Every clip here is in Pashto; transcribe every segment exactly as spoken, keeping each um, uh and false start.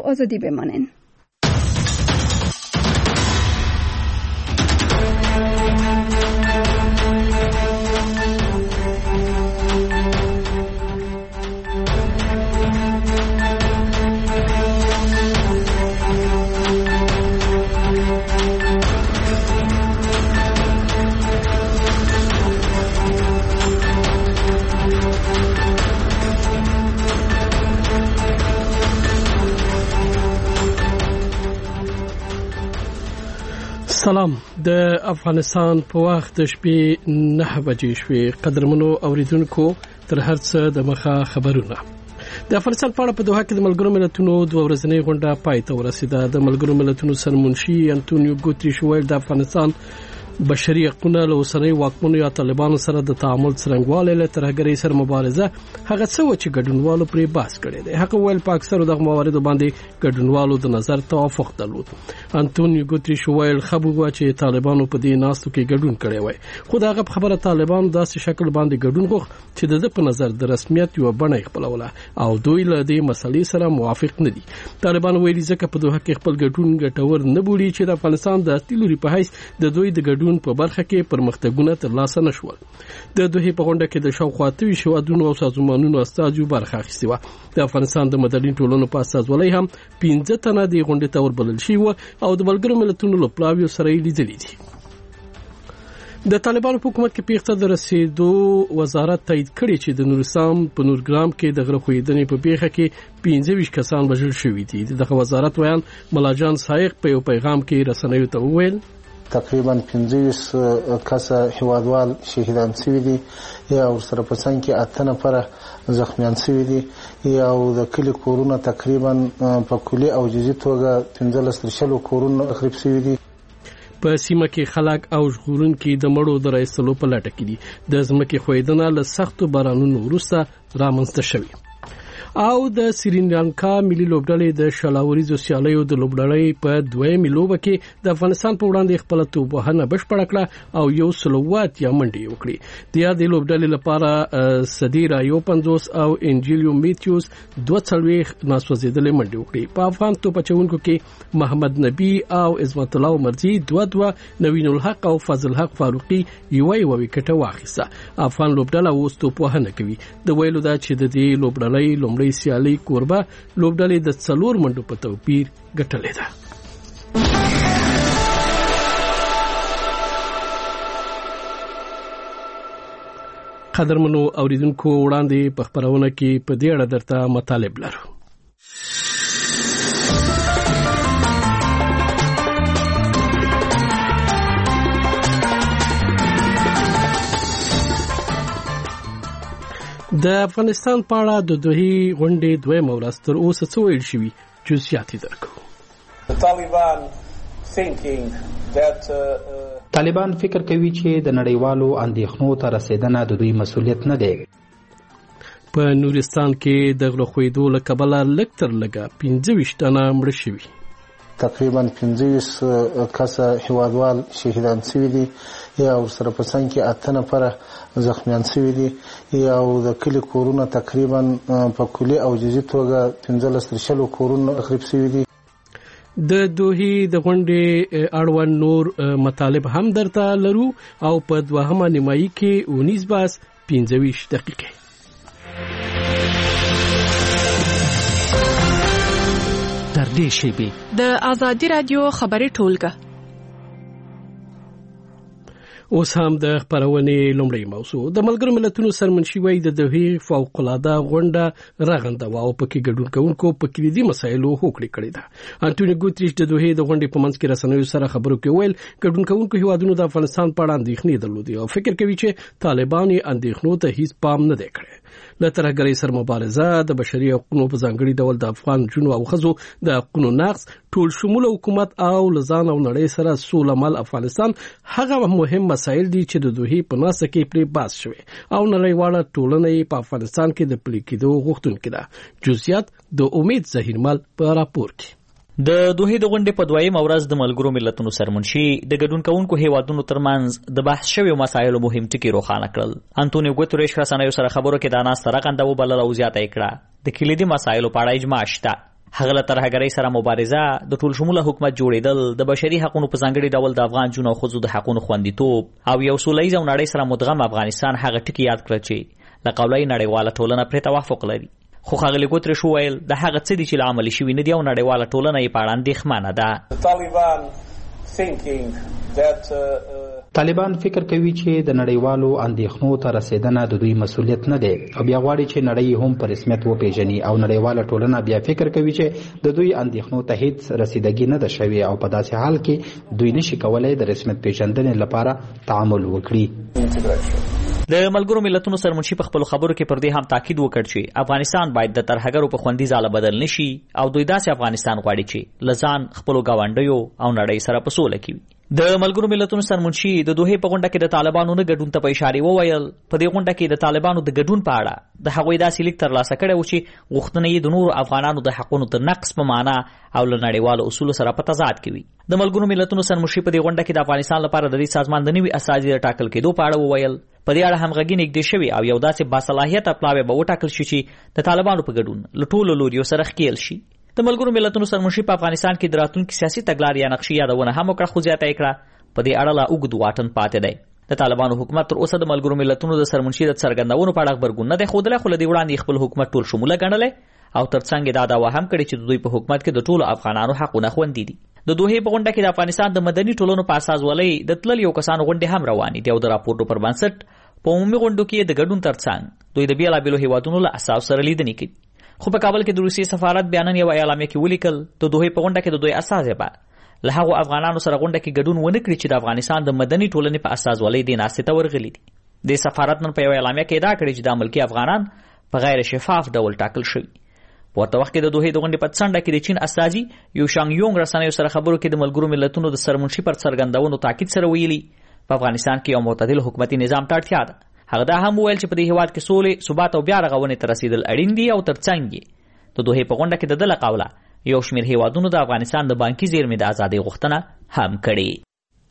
آزادی بمانین. سلام. د افغانستان په وخت د شپې نه بجې شوې. قدرمنو اوریدونکو تر هر څه د مخه خبرونه. د افغانستان په اړه په دوحه کې د ملګرو ملتونو دوه ورځنۍ غونډه پای ته ورسېده. د ملګرو ملتونو سرمنشي انټونیو ګوتریش ویل د افغانستان بشري حقوقونه له اوسنۍ واکمنو یا طالبانو سره د تعامل څرنګوالی له ترهګرۍ سره مبارزه هغه څه و چې ګډونوالو پرې بحث کړی دی. هغه ویل په اکثرو دغه مواردو باندې ګډونوالو د نظر توافق درلود. انټونیو ګوتریش ویل خبر و چې طالبانو په دې ناستو کې ګډون کړی وای، خو دا هغه خبره طالبانو داسې شکل باندې ګډون غوښت چې د په نظر د رسمیت یو بڼه خپلوله او دوی له دې مسلې سره موافق نه دي. طالبانو ویلي ځکه په دوحه کې خپل ګډون ګټور نه بولي چې د افغانستان د اصلي لوري په حیث د دوی د ګډون په برخه کې پرمختګونه ترلاسه نشول. د دوی په غونډه کې د شاوخوا اتو شوادونو او سازمانونو استازو برخه اخیستې و. د افغانستان د مدني ټولنو په استازولۍ هم پنځه تنه د غونډې ته وربلل شوي و او د ملګرو ملتونو له پلاویو سره یې لیدلي دي. د طالبانو په حکومت کې پیښه د رسیدو وزارت تایید کړي چې د نورستان په نورګرام کې د غره خویدنې په پیښه کې پنځه ویشت کسان وژل شوي دي. دغه وزارت ویان ملاجان سایق په یو پیغام کې رسنیو ته وویل تقریبا پنځه ویشت کسه هیوادوال شهیدان شوي دي یا ورسره په څنګ کې اته نفره زخمیان شوي دي یا د کلي کورونه تقریبا په کلي او جزئي توګه پنځلس تر شلو کورونه تخریب شوي دي. په سیمه کې خلک او ژغورونکي د مړو د رایستلو په لټه کې دي. د ځمکې ښویدنه له سختو بارانونو وروسته رامنځته شوې او د سریلانکا ملي لوبډلې د شلاوریزو سیالیو د لوبډلې په دویمې لوبه کې د افغانستان په وړاندې خپل توپوهنه بشپړه کړه او یو سلوات یا منډې وکړي. د یادې لوبډلې لپاره صدیرا یو پنځوس او انجیلیو میتیوس دوه څلوېښت ناسوځېدلې منډې وکړي. په افغان توپ اچوونکو کې محمد نبی او عظمت الله مرزي دوه دوه، نوین الحق او فضل حق فاروقي یوه یوه وکټه واخیسته. افغان لوبډله اوس توپوهنه کوي. د ویلو دا چې د دې لوبډلې لومړی سیالي کوربه لوبډلې د څلور منډو په توپیر ګټلې ده. قدرمنو اوریدونکو وړاندې په خبرونه کې په دې اړه درته مطالب لرو. د افغانستان په اړه د دوحې غونډې دویمه ورځ تر اوسه څه ویل شوي جزئیات یې درکوو. طالبان فکر کوي چې د نړیوالو اندېښنو ته رسیدنه د دوی مسؤلیت نه دی. په نورستان کې د غره خویدو له کبله لږ تر لږه پنځه ویشت تنه مړه شوي. تقریبا پنځه ویشت کسه هیوادوال شهیدان شوي دي یا ورسره په څنګ کې اته نفره زخمیان شوي دي یا د کلي کورونه تقریبا په کلي او جزئي توګه پنځلس تر شلو کورونه تخریب شوي دي. د دوحې د غونډې اړوند نور مطالب هم درته لرو او په دوهمه نیمایي کې اونیز باس پنځه ویشت دقیقې. در دې شیبې د آزادي رادیو خبري ټولګه. اوس هم د خبرونې لومړی موضوع. د ملګرو ملتونو سرمنشي وایي د دوحې فوق العاده غونډه رغنده و او پکې ګډون کوونکو په کلیدي مسایلو هوکړه کړې ده. انټونیو ګوتریش د دوحې د غونډې په منځ کې رسنیو سره خبرو کې ویل ګډون کوونکو هیوادونو د افغانستان په اړه اندېښنې درلودې او فکر کوي چې طالبان یې اندېښنو ته هیڅ پام نه دی کړی. له ترهګرۍ سره مبارزه، د بشري حقوقو په ځانګړي ډول د افغان جنو او خزو د حقوقو نقض، ټول شموله حکومت او لزان او نړۍ سره سوله مل افغانستان هغه مهم مسایل دي چې د دوحې په ناسه کې پرې بحث شوی او نړیواله ټولنه یې په افغانستان کې د پلي کېدو غوښتونکې ده. جزئیات د امید ظهیرمل په راپور کې. د دوحې د غونډې په دویمه ورځ د ملګرو ملتونو سرمنشي د ګډون کوونکو هیوادونو ترمنځ د بحث شویو مسایلو مهم ټکي روښانه کړل. انټونیو ګوتریش رسنیو سره خبرو کې دا ناسته رغنده وبلله او زیاته یې کړه د کلیدي مسایلو په اړه اجماع شته. هغه له ترهګرۍ سره مبارزه، د ټول شموله حکومت جوړېدل، د بشري حقوقو په ځانګړي ډول د افغان جنو او ښځو د حقوقو خوندیتوب او یو سولیز او نړۍ سره مدغم افغانستان هغه ټکي یاد کړل چې له قولي نړیواله ټولنه پرې توافق لري. خو ښاغلي ګوتریش وویل د هغه څه دي چې له عملي شوي نه دي او نړیواله ټولنه یې په اړه اندېښمنه ده. طالبان فکر کوي چې د نړیوالو اندېښنو ته رسیدنه د دوی مسؤلیت نه دی او بیا غواړي چې نړۍ هم په رسمیت وپیژني او نړیواله ټولنه بیا فکر کوي چې د دوی اندېښنو ته هیڅ رسیدګي نه ده شوې او په داسې حال کې دوی نشي کولای د رسمیت پیژندنې لپاره تعامل وکړي. د ملګرو ملتونو سرمنشي په خپل خبرو کې پر دې هم تاکید وکړ چې افغانستان باید د ترهګرو په خوندي ځاله بدل نشي او دوی داسې افغانستان غواړي چې لزان خپل گاونډیو او نړۍ سره په سوله کې وي. د ملګرو ملتونو سرمنشي د دوه په غونډه کې د طالبانو نه ګډون ته په اشاره وویل په دې غونډه کې د طالبانو د ګډون په اړه د هغوی داسې لیک ترلاسه کړی و چې غوښتنه یې د نورو افغانانو د حقونو تر نقص په معنا او له نړیوالو اصولو سره په تضاد کې وي. د ملګرو ملتونو سرمنشي په دې غونډه کې د افغانستان لپاره د دې سازمان د نوي اساسي ټاکل کېدو په اړه وویل. په دې اړه همغږي نږدې شوې او یو داسې باصلاحیته پلاوی به وټاکل شي چې د طالبانو په ګډون له ټولو لوریو سره ښکېل شي. د ملګرو ملتونو سرمنشي په افغانستان کې د راتلونکي سیاسي تګلارې یا نقشې یادونه هم وکړه خو زیاته یې کړه په دې اړه لا اوږد واټن پاتې دی. د طالبانو حکومت تر اوسه د ملګرو ملتونو د سرمنشي د څرګندونو په اړه غبرګون نه دی ښودلی خو له دې وړاندې خپل حکومت ټول شموله ګڼلی او ترڅنګ دا دعوا هم کړې چې د دوی په حکومت کې د ټولو افغانانو حقونه خوندي دي. د دوه په غونډه کې د افغانستان د مدني ټولنو په اساس ولې د تلل یو کسانو غونډې هم روانې دي او د راپورټو پر بنسټ په عمومي غونډو کې د ګډون ترڅنګ دوی د بیلابېلو هیوادونو له اساس سره لیدنې کوي. خو په کابل کې د روسیې سفارت بیانن یو اعلامیه کې ولیکل د دوه په غونډه کې د دوی اساس به له هغو افغانانو سره غونډه کې ګډون ونه کړي چې د افغانستان د مدني ټولنې په اساس ولې دې ناستې ته ورغلي دي. د سفارت نن په یو اعلامیه کې ادعا کړې چې د ملکي افغانان په غیر شفاف ډول ټاکل شوي. په ورته وخت کې د دوه د غونډې په څنډه کې د چین استازي یو شانګ یونګ رسنیو سره خبرو کې د ملګرو ملتونو د سرمنشي پر څرګندونو تاکید سره ویلي په افغانستان کې یو معتدل حکومتي نظام ته اړتیا ده. هغه دا هم ویل چې په دې هیواد کې سولې ثبات او بیا رغونې ته رسیدل اړین دي او ترڅنګ د دوه په غونډه کې د دله قوله یو شمېر هیوادونو د افغانستان د بانکي زیرمې د ازادۍ غوښتنه هم کړې.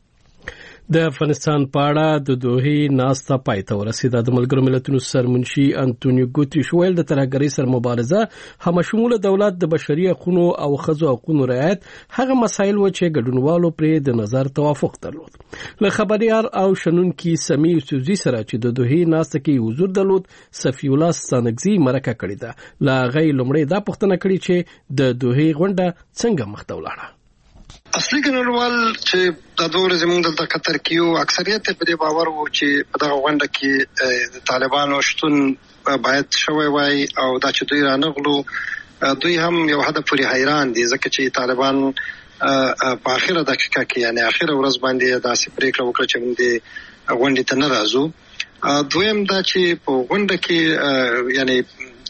د افغانستان په اړه د دوه ناسته پای ته ورسېده. د ملګرو ملتونو سرمنشي انټونیو ګوتریش ویل د ترهګرۍ سره مبارزه همشموله دولت د بشري حقوقو او ښځو حقوقو رعایت هغه مسایل و چې ګډونوالو پرې د نظر توافق درلود. له خبريار او شنونکي سمي یوسفزي سره چې د دوه ناسته کې حضور درلود صفي الله ستانګزي مرکه کړې ده. لا غي لمړی دا پوښتنه کړې چې د دوه غونډه څنګه مخته ولاړه. اصلي ګډونوال چې د دوه ورځې موږ دلته قطر کې یو اکثریت په دې باور وو چې په دغه غونډه کې د طالبانو شتون باید شوی وای او دا چې دوی رانغلو دوی هم یو حد پورې حیران دي ځکه چې طالبان په اخیره دقیقه کې یعنی اخیره ورځ باندې داسې پریکړه وکړه چې موږ د غونډې ته نه راځو. دویم دا چې په غونډه کې یعنی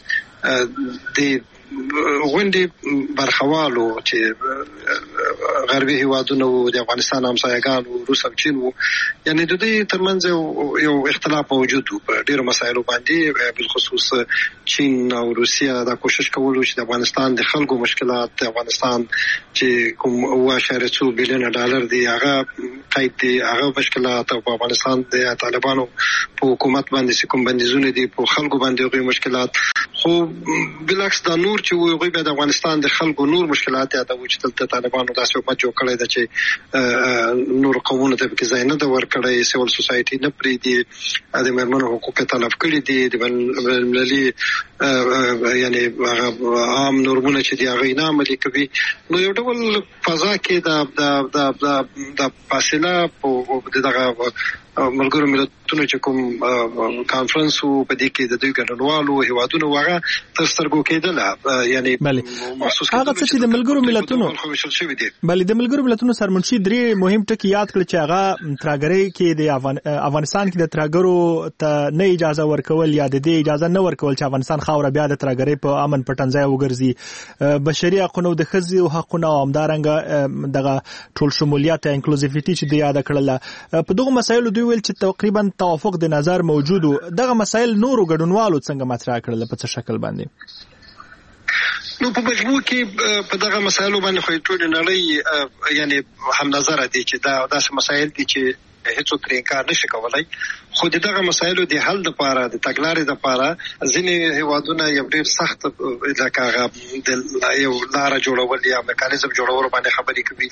د غونډې برخوالو چې غربي هیوادونه وو د افغانستان همسایګانو روس او چین وو یعنی د دې ترمنځ یو اختلاف موجود و په ډیرو مسایلو باندې بالخصوص چین او روسیا دا کوشش کولو چې د افغانستان د خلکو مشکلات د افغانستان چې کوم اوه اشاریه څو بلیون ډالر دی هغه قید دی هغه مشکلات او په افغانستان د طالبانو په حکومت باندې کوم بندیزونه دي په خلکو باندې غوي مشکلات خو بلکس دا نور چې وي به د افغانستان د خلکو نور مشکلات یادوي چې د طالبانو داسې حکومت جوړ کړی دی چې نور قومونو ته پکې ځای نه ده ورکړی سیول سوسایټي نه پرېږدي د مېرمنو حقوق یې تلف کړي دي د بینالمللي یعنی عام نورمونه چې دي هغه یې نه عملي کوي نو یو ډول فضا کې د د فاصله په دغه ملګرو ملتونو چې کوم کانفرنس وو په دې کې د دوی ګډونوالو هیوادونو هغه تر سترګو کېدله یعنی محسوس هغه چې د ملګرو ملتونو بلې د ملګرو ملتونو سرمنشي درې مهم ټکي یاد کړل چې هغه ترهګرۍ کې د افغانستان کې د ترهګرو ته نه اجازه ورکول یا د دې اجازه نه ورکول چې افغانستان خاوره بیا د ترهګرۍ په امن پټنځای وګرځي بشري حقوقو د ښځو حقوقو او همدارنګه دغه ټول شمولیت انکلوزیویټي چې د یاد کړل په دغه مسایلو دوی ویل چې تقریبا توافق د نظر موجود دغه مسایل نورو ګډونوالو څنګه مطرح کړل په څه شکل باندې نو په مجموع کې په دغه مسایلو باندې خو ټول نړۍ یعنی هم نظر دي چې دا داسې مسایل دي چې هیڅ تر انکار نشي کولای خو دغه مسایلو د حل لپاره د تګلارې لپاره ځینې هیوادونه یو ډېر سخت لکه د یو لار جوړول یا میکانیزم جوړول باندې خبرې کوي.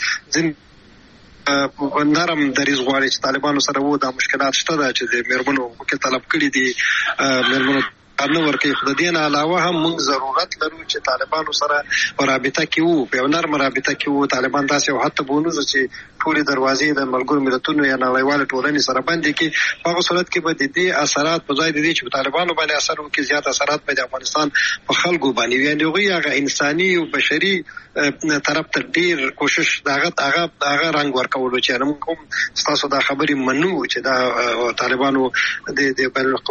ځین نرم دریځ غواړي چې طالبانو سره وو دا مشکلات شته ده چې د میرمنو کې طلب کړي دي میرمنو نو ورکه خو د دې نه علاوه هم موږ ضرورت لرو چې طالبانو سره رابطه کې وو په نرم رابطه کې وو. طالبان تاسو او حتی بونوز چې ټول دروازې د ملګرو ملتونو یا نړیوال ټولنې سره باندې کې په هغه صورت کې به د دې اثرات په ځای د دې چې طالبانو باندې اثر وکړي زیات اثرات په افغانستان په خلکو باندې وي. یعنی هغه انساني او بشري طرف ته ډیر کوشش داغه هغه هغه رنگ ورکول چې موږ تاسو دا خبرې منو چې دا طالبانو د د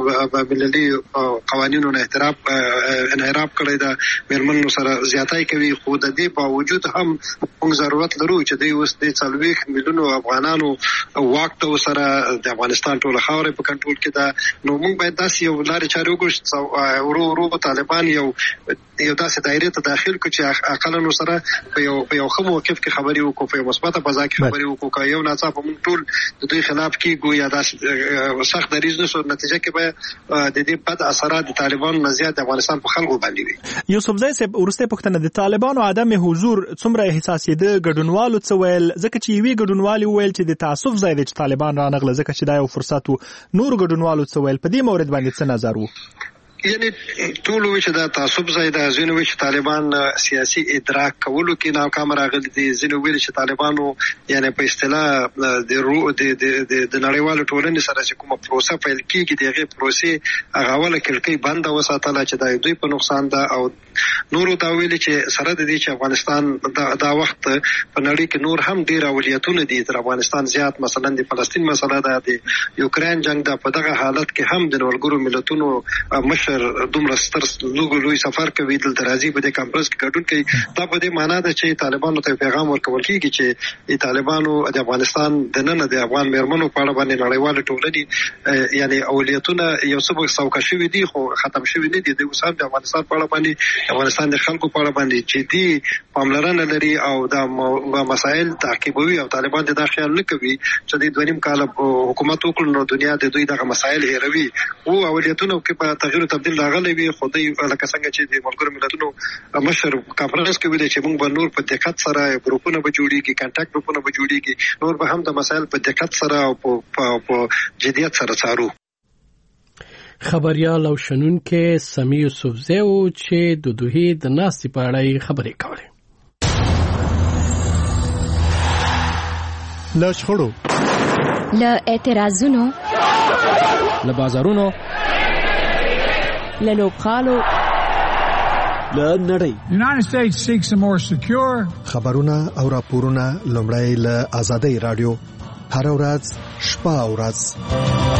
بللي قوانینو نه احترام انحراف کړی دا میرمنو سره زیاتای کوي. خو د دې باوجود هم موږ ضرورت لرو چې د اوس د څلويخ میلیونو افغانانو واک ته سره د افغانستان ټول خاورې په کنټرول کې ده. نو موږ باید داسې یو لارې چارې وکړو ورو ورو طالبان یو یو داسې دایره ته داخل کړي چې اقلنو سره په یو په یو ښه موقف کې خبرې وکړو په مثبته فضا کې خبرې وکړو. یو ناڅاپه موږ ټول د دوی خلاف کېږو یا داسې سخت دریځ نشو نتیجه کې به د دې بد اثرات د طالبانو نه زیات افغانستان په خلکو باندې وي. یوسفزی صاحب ورسته پښتنه د طالبانو عدم حضور څومره احساسي ده ګډونوالو څه ویل ځکه چې وی ګډونوالي ویل چې د تعصب ځای د طالبان را نغله ځکه چې دا یو فرصت وو. نور ګډونوالو څه ویل په دې مورد باندې څه نظر وو؟ یعنی ټول وی چې دا تعصب ځای د ځینو وی چې طالبان سیاسي ادراک کولو کې ناکام راغلي دي. ځینو ویل چې طالبانو یعنی په اصطلاح د رو د د نړیوال ټولنې سره چې کومه پروسه پیل کیږي دغه پروسې هغه ول کلکې بند وساتله چې دا دوی په نقصان ده. او نورو دا ویل چې سره د دې چې افغانستان دا, دا وخت په نړۍ کې نور هم ډیر اولیتونه دي تر افغانستان زیات. مثلا د فلسطین مسله ده د یوکرين جنگ ده. په دغه حالت کې هم د ولګرو ملتونو مشر دومره ستر لوګو لوی سفر کوي دلته راځي په دې کانفرنس کې ګډون کوي. دا په دې معنی ده چې طالبانو ته پیغام ورکول کیږي چې د طالبانو د افغانستان د نن د افغان میرمنو په اړه باندې نړیوال ټولنې یعنی اولیتونه یو څه څوکه شوی دي خو ختم شوی نه دي. د اوس هم د افغانستان په اړه باندې افغانستان د خلکو په اړه باندې چې دي پاملرنه لري او دا مسائل تعقیبوي او طالبان د داخل نه کوي چې د دویم کال حکومت وکړي نو دنیا د دوی دغه مسائل هیروي. او اولیتونه کې په تغییر تبدیل راغلي وي. خو دوی لکه څنګه چې د ملګرو ملتونو مشر کانفرنس کې ویل چې موږ به نور په دقت سره ګروپونه به جوړیږي کانټاکټ ګروپونه به جوړیږي نور به هم د مسایل په دقت سره او په جدیت سره څارو. خبريال او شنونکو سمي یوسفزی او چې د دوی د ناستې په اړه خبرې کولې. له شخړو له اعتراضونو له بازارونو له لوبغالو له نړۍ United States seeks a more secure خبرونه او راپورونه لومړی له آزادۍ رادیو هر ورځ شپه او ورځ.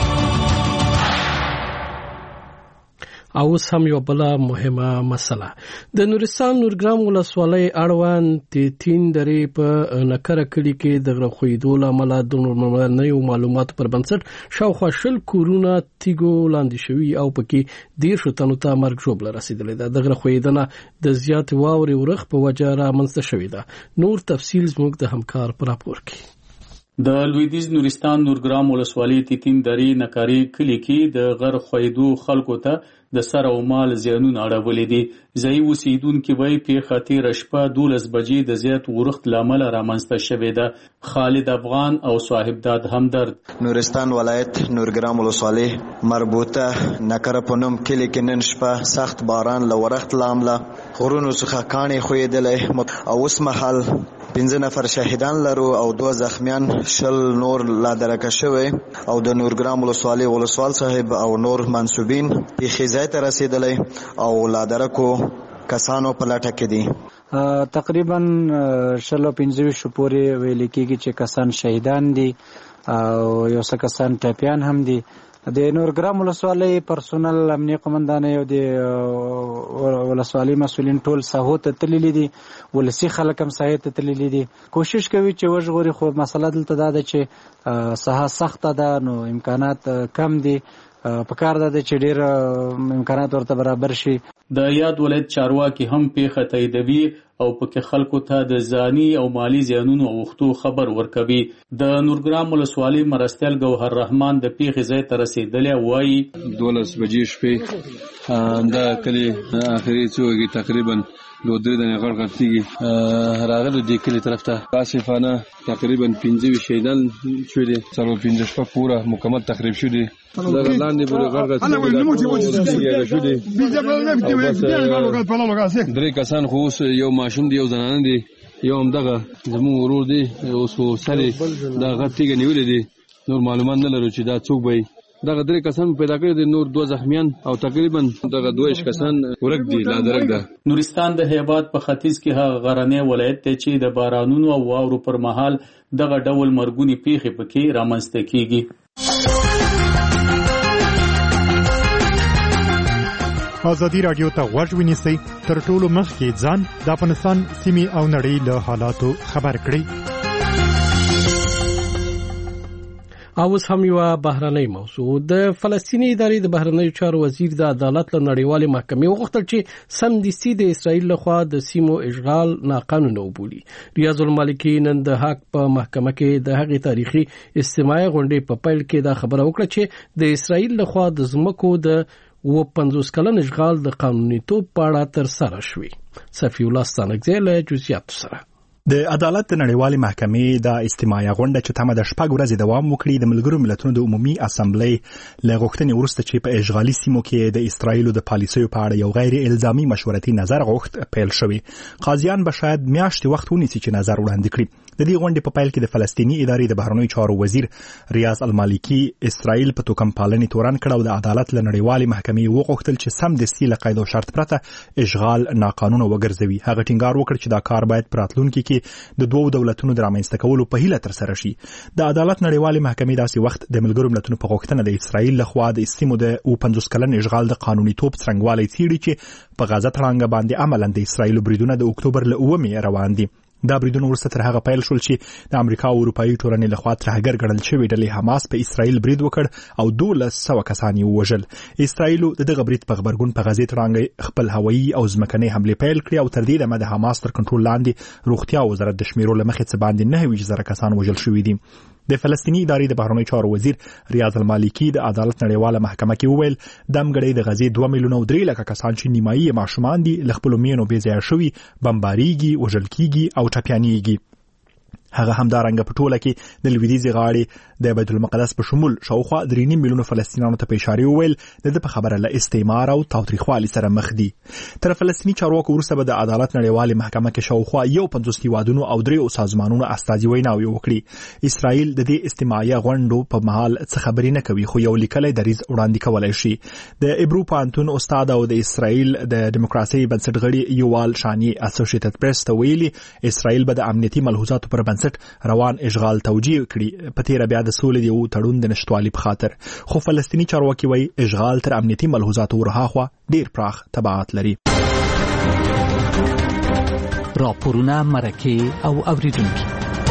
او سم یو بل مهمه مسله د نورستان نورګرام ولسوالۍ اړوند د تین درې په نکره کلی کې د غرخویدو لامل د نورمالنیو معلوماتو پر بنسټ شاوخوا شل کورونه تیګو لاندې شوي او پکې ډیر شتنو ته مرګ ژوبله رسیدلې ده. د غرخویدنه د زیات واوري ورخ په وجه رامنځته شوې ده. نور تفصیل زموږ د همکار پر راپور کې. د لویدیز نورستان نورګرام ولسوالۍ تین درې نکاري کلی کې د غر خویدو خلکو ته د سر او مال زیانونه اړولې دي. ځای اوسیدونکو وایي په خاطر شپه دولس بجې د زیات ورښت لامل رامنځته شوې ده. خالد افغان او صاحب داد همدرد نورستان ولایت نورګرام ولسوالۍ مربوطه نکره په نوم کلی کې نن شپه سخت باران له ورښت لامل غرونو څخه کاڼې خویدلې او اوس مهال پنځه نفر شهیدان لرو او دوه زخمیان شل نور لا درکه شوی او د نورګرام ولسوالۍ ولسوال صاحب او نور منسوبین په خزای ته رسیدلې او لا درکو کسانو په لټه کې دي. تقریبا شل پنځه شو پورې ویل کېږي چې کسان شهیدان دي او یو څه کسان ټپیان هم دي. د نورګرام ولسوالۍ پرسونل امنیه قومندان او د ولسوالۍ مسولین ټول ساحو ته تللي دي. ولسی خلک هم ساحې ته تللي دي. کوشش کوي چې وژغوري خو مسله دلته دا ده چې ساحه سخته ده نو امکانات کم دي. په کار ده چې ډېر امکانات ورته برابر شي. د یاد ولایت چارواکي هم پیښه تاییدوي او پکې خلکو ته د ځاني او مالی زیانونو اوختو خبر ورکوي. د نورګرام ولسوالۍ مرستیال ګوهر رحمان د پیښې ځای ته رسیدلی وایي دولس بجې شپې دا کلی اخري څوګي تقریبا دو درې دنه غړ غړتيږي راغلو د کلی طرف ته آصفانه تقریبا پنځه شهیدان شوي دي څلور پنځه شپه پورا مکمل تخریب شوي دي دا لاندې پورې غړ غړتيږي شوي دي درې کسان خو یو ماشوم دی یو زنانه دي یو هم دغه زموږ ورور دی اوس خو سره دا غړتيږي نیولې دي نور معلومات نه لرو چې دا څوک وي دغه درې کسان پیدا کړی دي نور دوه زخمیان او تقریبا دغه دوه کسان ورک دي لا درک ده. نورستان د هیبات په ختیځ کې هغه غرنی ولایت ته چې د بارانونو او واورو پر مهال دغه ډول مرګونی پیښې پکې رامنځته کیږي. ازادي رادیو ته غوږ ونیسئ تر ټولو مخکې ځان د افغانستان سیمې او نړۍ له حالاتو خبر کړئ. اوس هم یو بهرنۍ موضوع د فلسطینی ادارې د بهرنیو چارو وزیر د عدالت له نړیوالې محکمې وغوښتل چې سمدستي د اسرائیل لخوا د سیمو اشغال ناقانونه وبولي. ریاض المالکی نن د حق په محکمه کې د هغې تاریخي استماعي غونډې په پیل کې دا خبره وکړه چې د اسرائیل لخوا د ځمکو د و پنځوس کلن اشغال د قانونیتوب په اړه تر سره شوی. صفی الله ستانکزی له جزئیاتو سره. د عدالت د نړیوالې محکمې د استماعي غونډه چې تمه د شپږ ورځې دوام وکړي د ملګرو ملتونو د عمومي اسامبلې له غوښتنې وروسته چې په اشغالي سیمو کې د اسرایلو د پالیسیو په اړه یو غیر الزامي مشورتي نظر غوښت پیل شوی. قاضیان به شاید میاشتې وخت ونیسي چې نظر وړاندې کړي. د دې غونډې په پیل کې د فلسطینی ادارې د بهرنیو چارو وزیر ریاض المالکی اسرائیل په توکم پالنې تورن کړ او د عدالت له نړیوالې محکمې وغوښتل چې سمدستي له قید او شرط پرته اشغال ناقانونه وګرځوي. هغه ټینګار وکړ چې دا کار باید په راتلونکي کې د دوو دولتونو د رامنځته کولو په هیله تر سره شي. د عدالت نړیوالې محکمې داسې وخت د ملګرو ملتونو په غوښتنه د اسرائیل لخوا د سیمو د پنځوس کلن اشغال د قانونیتوب څرنګوالی څیړي چې په غزه تړانګه باندې عملاً د اسرائیل بریدونه د اکتوبر له اوومې روان دي. دا بریدونه وروسته تر هغه پیل شول چې د امریکا او اروپایي ټولنې لخوا ترهګر ګڼل شوې ډلې حماس په اسرائیل برید وکړ او دولس سوه کسان یې ووژل. اسرائیل د دغه برید په غبرګون په غزې تړانګه خپل هوایي او ځمکنۍ حملې پیل کړې او تر دې دمه د حماس تر کنټرول لاندې روغتیا وزارت د شمیرو له مخې څه باندې نهه ویشت زره کسان وژل شوي دي. د فلسطینی ادارې د بهرنیو چارو وزیر ریاض المالکی د عدالت نړیواله محکمه کې وویل د امګړې د غزې دوه میلیونه او درې لکه کسان چې نیمایي ماشومان دي له خپلو مینو بې ځایه شوي بمباریږي وژل کیږي او ټپیانیږي. هغه همدارنګه په ټوله کې د لویدیځې غاړې د بیت المقدس په شمول شاوخوا درې نیم میلیونه فلسطینیانو ته په اشاره وویل د په خبره له استعمار او تاوتریخوالي سره مخ دي. تر فلسطیني چارواکو وروسته به د عدالت نړیوالې محکمه کې شاوخوا یو پنځوس هیوادونو او درې سازمانونو استازي ویناوې وکړي. اسرائیل د دې استماعي غونډو په مهال څه خبرې نه کوي خو یو لیکلی دریځ وړاندې کولی شي. د ابرو پوهنتون استاد او د اسرائیل د دیموکراسۍ بنسټګړي یوال شانی اسوسییټډ پریس ته ویلي اسرائیل به د امنیتي ملحوظاتو پر بنسټ روان اشغال توجیه کړي په تیر بیا د سولې یو تړون د نشټوالي په خاطر. خو فلسطینی چارواکي وایي اشغال تر امنیتي ملحوظاتو ورهاخوا ډیر پراخ تبعات لري. راپورونه مرکه او اوریدونکو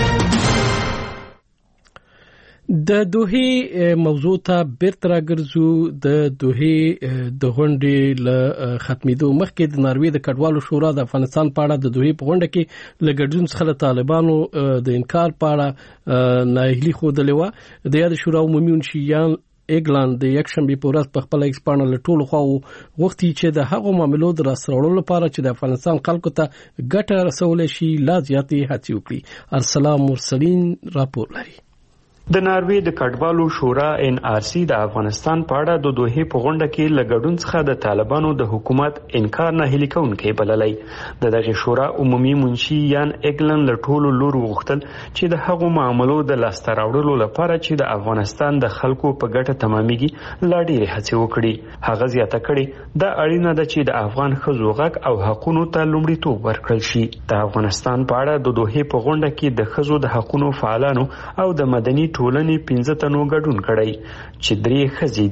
د دوحې موضوع ته بیرته راګرځو. د دوحې د غونډې له ختمېدو مخکې د ناروې د کډوالو شورا د افغانستان په اړه د دوحې په غونډه کې له ګډون څخه د طالبانو د انکار په اړه ناهیلي ښودلې وه. د یاد شورا عمومي منشیان ایګلاند د یکشنبې په ورځ په خپل ایکسپانل له ټولو خواو غوښتي چې د هغو معاملو د راسره لپاره چې د افغانستان خلکو ته ګټه رسولی شي لا زیاتې هڅې وکړي. ارسلان مرسلین راپور لري. د ناروې د کډوالو شورا ان آر سی د افغانستان په اړه د دوحې په غونډه کې له ګډون څخه د طالبانو د حکومت انکار ناهیلي کوونکی بللی. د دغې شورا عمومي منشي یان ایګلن له ټولو لورو غوښتل چې د هغو معاملو د لاسته راوړلو لپاره چې د افغانستان د خلکو په ګټه تمامیږي لا ډېرې هڅې وکړي. هغه زیاته کړې دا اړینه ده چې د افغان ښځو غږ او حقونو ته لومړیتوب ورکړل شي. د افغانستان په اړه د دوحې په غونډه کې د ښځو د حقونو فعالانو او د مدني ټولنې پنځه تنو ګډون کړی چې درې ښځې دي.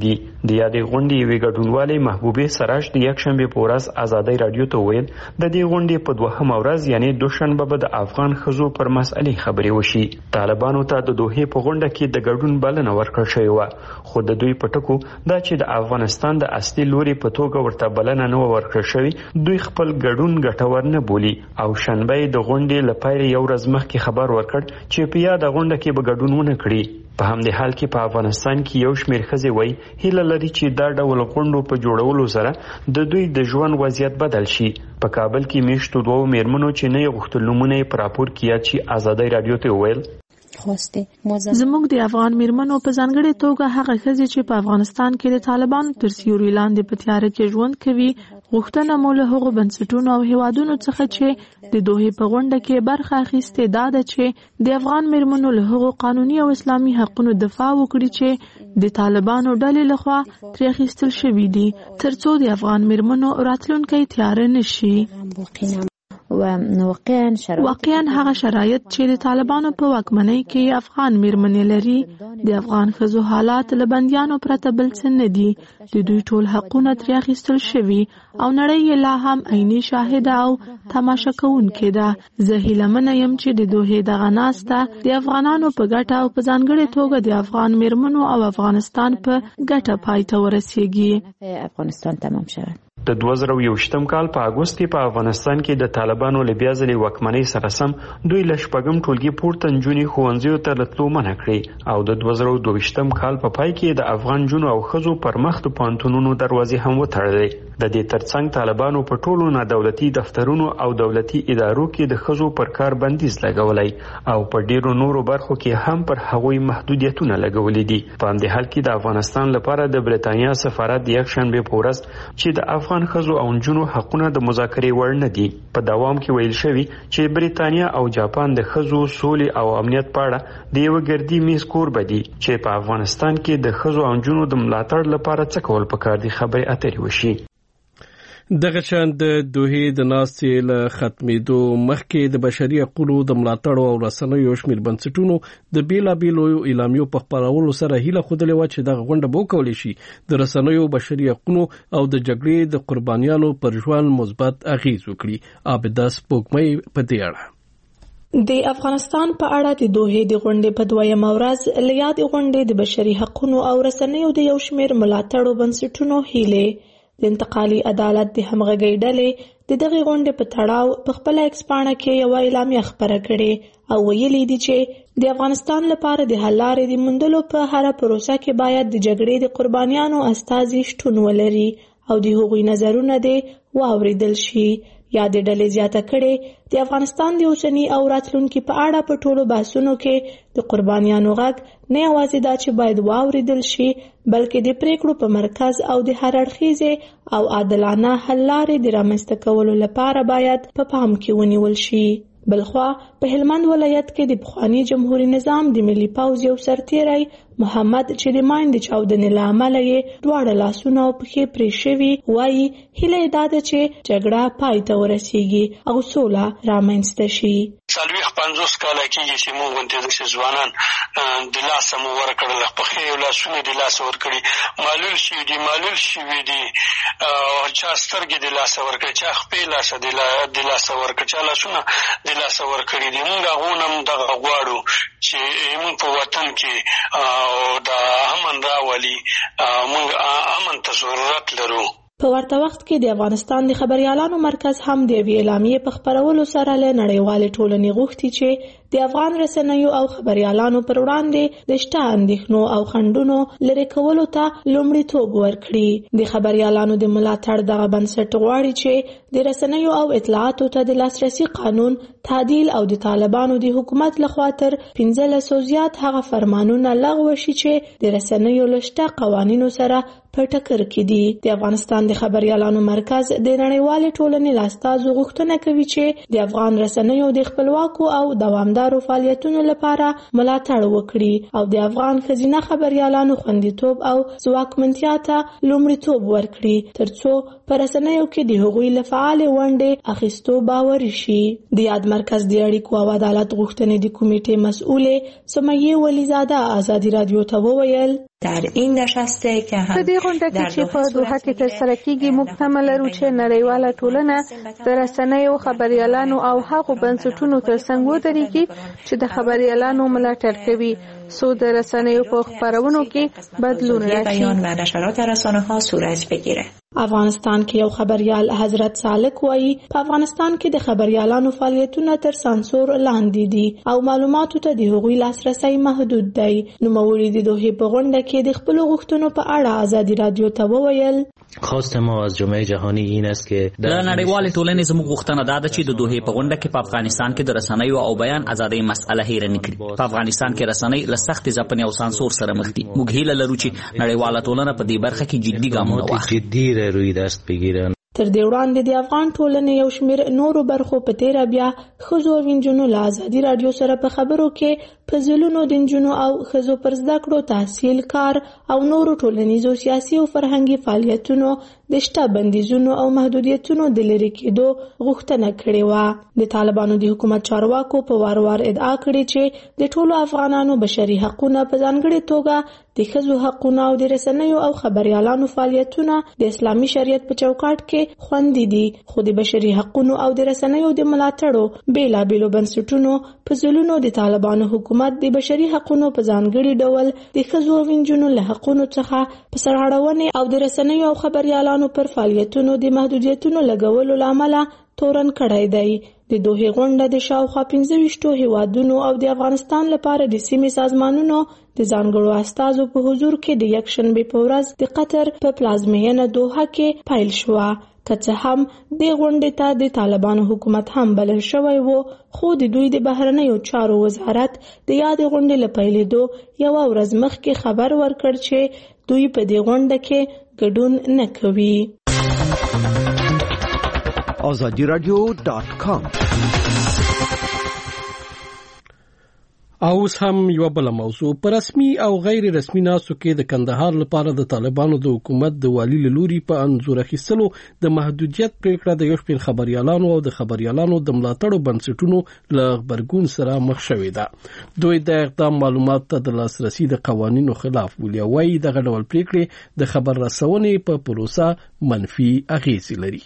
د یادې غونډې یوې ګډونوالې محبوبې سراج د یکشنبې په ورځ ازادۍ راډیو ته وویل د دې غونډې په دوهمه ورځ یعنې دوشنبه به د افغان ښځو پر مسئلې خبرې وشي. طالبانو ته د دوحې په غونډه کې د ګډون بلنه ورکړل شوې وه، خو د دوی په ټکو دا چې د افغانستان د اصلي لوري په توګه ورته بلنه نه ورکړل شوې، دوی خپل ګډون ګټور نه بولي او شنبه د غونډې له پیل یو ورځ مخکې خبر ورکړ چې په یاده غونډه کې به ګډون ونه کړي. په همدې حال کې په افغانستان کې یو شمېر ښځې وایي هیله لري چې دا ډول غونډو په جوړولو سره د دوی د ژوند وضعیت بدل شي. په کابل کې میاشتو دوو میرمنو چې نه یې غوښتل نومونه یې په راپور کې یاد شي ازادۍ راډیو ته وویل زموږ د افغان میرمنو په ځانګړې توګه هغه ښځې چې په افغانستان کې د طالبانو تر سیوري لاندې په تیاره کې ژوند کوي، غوښتنه مو له هغو بنسټونو او هیوادونو څخه چې د دوحې په غونډه کې برخه اخیستې دا ده چې د افغان میرمنو له هغو قانوني او اسلامي حقونو دفاع وکړي چې د طالبانو ډلې لخوا ترې اخیستل شوي دي، ترڅو د افغان میرمنو راتلونکی تیاره نشي. واقعا هغه شرایط چې د طالبانو په واکمنۍ کې افغان میرمنې لري د افغان ښځو حالات له بندیانو پرته بل څه نه دي. د دوی ټول حقونه ترې اخیستل شوي او نړۍ یې لا هم عیني شاهده او تماشه کوونکې ده. زه هیلهمنه یم چې د دوحې دغه ناسته د افغانانو په ګټه او په ځانګړې توګه د افغان میرمنو او افغانستان په ګټه پای ته ورسیږي. افغانستان تمام شوه. د دوه زره یوویشتم کال په اګوست کې په افغانستان کې د طالبانو له بیا ځلې واکمنۍ سره سم دوی له شپږم ټولګي پورته نجونې ښوونځیو ته له تلو منع کړې او د دوه زره دوه ویشتم کال په پای کې د افغان نجونو او ښځو پر مخ د پوهنتونونو دروازې هم وتړلې. د دې ترڅنګ طالبانو په ټولو نادولتي دفترونو او دولتي ادارو کې د ښځو پر کار بندیز لګولی او په ډیرو نورو برخو کې هم پر هغوی محدودیتونه لګولي دي. په همدې حال کې د افغانستان لپاره د برېټانیا سفارت د یکشنبې په ورځ چې د افغان ښځو او نجونو حقونه د مذاکرې وړ نه دي په دوام کې ویل شوي چې برېټانیا او جاپان د ښځو سولې او امنیت په اړه د یوه ګردي میز کوربه دي چې په افغانستان کې د ښځو او نجونو د ملاتړ لپاره څه کول پکار دي خبرې اترې وشي. دغه شان د دوحې د ناستې له ختمېدو مخکې د بشري حقوقو د ملاتړ او رسنیو شمېر بنسټونو د بیلابیلو اعلامیو په خپرولو سره هیله ښودلې وه چې دغه غونډه به وکولی شي د رسنیو بشري حقوقو او د جګړې د قربانیانو پر ژوند مثبت اغېز وکړي. عابده سپوږمۍ په دې اړه د افغانستان په اړه د دوحې د غونډې په دویمه ورځ له یادې غونډې د بشري حقوقو او رسنیو د یو شمېر ملاتړو بنسټونو هیلې د انتقالي عدالت د همغږۍ ډلې د دغې غونډې په تړاو په خپله ایکس پاڼه کې یوه اعلامیه خپره کړې او ویلي دي چې د افغانستان لپاره د حل لارې د موندلو په هره پروسه کې باید د جګړې د قربانیانو استازي شتون ولري او د هغوی نظرونه دې واورېدل شي. یا د ډلې زیاته کړې د افغانستان د اوسني او راتلونکي په اړه په ټولو بحثونو کې د قربانیانو غږ نه یوازې دا چې باید واورېدل شي بلکې د پریکړو په مرکز او د هر اړخیزې او عادلانه حل لارې د رامنځته کولو لپاره باید په پام کې ونیول شي. بلخوا په هلمند ولایت کې د پخوانی جمهوریت نظام د ملي پوځ یو سرتیری محمد چې د ماین د چاودنې له امله یې دواړه لاسونه او پښې پرې شوي وایي هیله یې دا ده چې جګړه پای ته ورسیږي او سوله رامنځته شي. څلوېښت پنځوس کاله کېږي چې موږ غوندې داسې ځوانان د لاسه مو ورکړل، پښې او لاسونه د لاسه ورکړي، معلول شوي دي معلول شوي دي چا سترګې د لاسه ورکړي، چا خپې لاسه د لاسه ورکړي، چا لاسونه د لاسه ورکړي دي. موږ هغو نه هم دغه غواړو چې موږ په وطن کې د امن راولي، موږ امن ته ضرورت لرو. په ورته وخت کې د افغانستان د خبريالانو مرکز هم د یوې اعلامیې په خپرولو سره له نړیوالې ټولنې غوښتي چې د افغان رسنیو او خبريالانو پر وړاندې د شته اندېښنو او خنډونو لرې کولو ته لومړیتوب ورکړي. د خبريالانو د ملاتړ دغه بنسټ غواړي چې د رسنیو او اطلاعاتو ته د لاسرسي قانون تعدیل او د طالبانو د حکومت لخوا تر پنځلسو زیات هغه فرمانونه لغوه شي چې د رسنیو له شته قوانینو سره په ټکر کې دي. د افغانستان د خبريالانو مرکز د نړیوالې ټولنې له استازو غوښتنه کوي چې د افغان رسنیو د خپلواکو او دوامدارو فعالیتونو لپاره ملاتړ وکړي او د افغان ښځینه خبريالانو خوندیتوب او ځواکمنتیا ته لومړیتوب ورکړي ترڅو په پر رسنیو کې د هغوی له فعال ونډې اخیستو باور شي. د یاد مرکز د اړیکو او عدالت غوښتنې د کمیټې مسؤلې سمیه ولیزاده آزادی رادیو ته وویل در این نشسته که هم په دې غونډه کې چې په دوحه کې ترسره کیږي موږ تمه لرو چې نړیواله ټولنه د رسنیو خبریالانو او هغو بنسټونو ترڅنګ ودرېږي چې د خبریالانو ملاتړ کوي څو د رسنیو په خپرونو کې بدلون راشي. بیان و نشرات رسانه‌ها صورت بگیره. افغانستان کې یو خبريال حضرت سالک وایي په افغانستان کې د خبريالانو فعالیتونه تر سانسور لاندې دي او معلوماتو ته د هغوی لاسرسي محدود دی. نو موري د دوه په غونډه کې د خپل غوښتنو په اړه آزادي رادیو ته وویل خواست ما از جامعه جهانی این است که د نړیوال ټولنې زموږ غوښتنه دا ده چې د دوه په غونډه کې په افغانستان کې د رسنیو او بیان ازادۍ مسأله هېره نه کړي. په افغانستان کې رسنۍ له سخت ځپنې او سانسور سره مخ دي. موږ هیله لرو چې نړیواله ټولنه په دې برخه کې جدي ګامونه واخلي. روی دست بگیرن. تر دې وړاندې د افغان ټولنې یو شمېر نورو برخو په تیره بیا ښځو او نجونو له آزادي رادیو سره په خبرو کې په ځلونو د نجونو او ښځو پر زده کړو تحصیل کار او نورو ټولنیزو سیاسي او فرهنګي فعالیتونو د شته بندیزونو او محدودیتونو د لرې کېدو غوښتنه کړې وه. د طالبانو د حکومت چارواکو په وار وار ادعا کړې چې د ټولو افغانانو بشري حقونه په ځانګړې توګه د ښځو حقونه او د رسنیو او خبریالانو فعالیتونه د اسلامي شریعت په چوکاټ کې خوندي دي. خو د بشري حقونو او د رسنیو د ملاتړو بیلابیلو بنسټونو په ځلونو د طالبانو حکومت د بشري حقونو په ځانګړي ډول د ښځو او نجونو له حقونو څخه په سرغړونې او د رسنیو او خبریالانو پر فعالیتونو د محدودیتونو لګولو لامل تورن کړی دی. د دوه غونډه د شاوخوا پنځه ویشتو هیوادونو او د افغانستان لپاره د سیمې سازمانونو د ځانګړو استازو په حضور کې د یکشنبې په ورځ د قطر په پلازمینه دوحه کې پیل شوه. که څه هم د غونډې ته د طالبانو حکومت هم بلل شوی و، خو د دوی د بهرنیو چارو وزارت د یاد غونډې له پیلېدو یوه ورځ مخکې خبر ورکړ چې دوی په دې غونډه کې ګډون نه کوي. آزادی رادیو دات کام. اوس هم یو بل موضوع پر رسمي او غیر رسمي ناسو کې د کندهار لپاره د طالبانو د حکومت د والی لوري په انزور اخیستلو د محدودیت پریکړه د یو شمېر خبريالانو او د خبريالانو د ملاتړو بنسټونو له غبرګون سره مخ شوې ده. دوی د اقدام معلومات ته د لاسرسي د قوانینو خلاف ولي وایي دغه ډول پریکړې د خبر رسونې په پروسه منفي اغېز لري.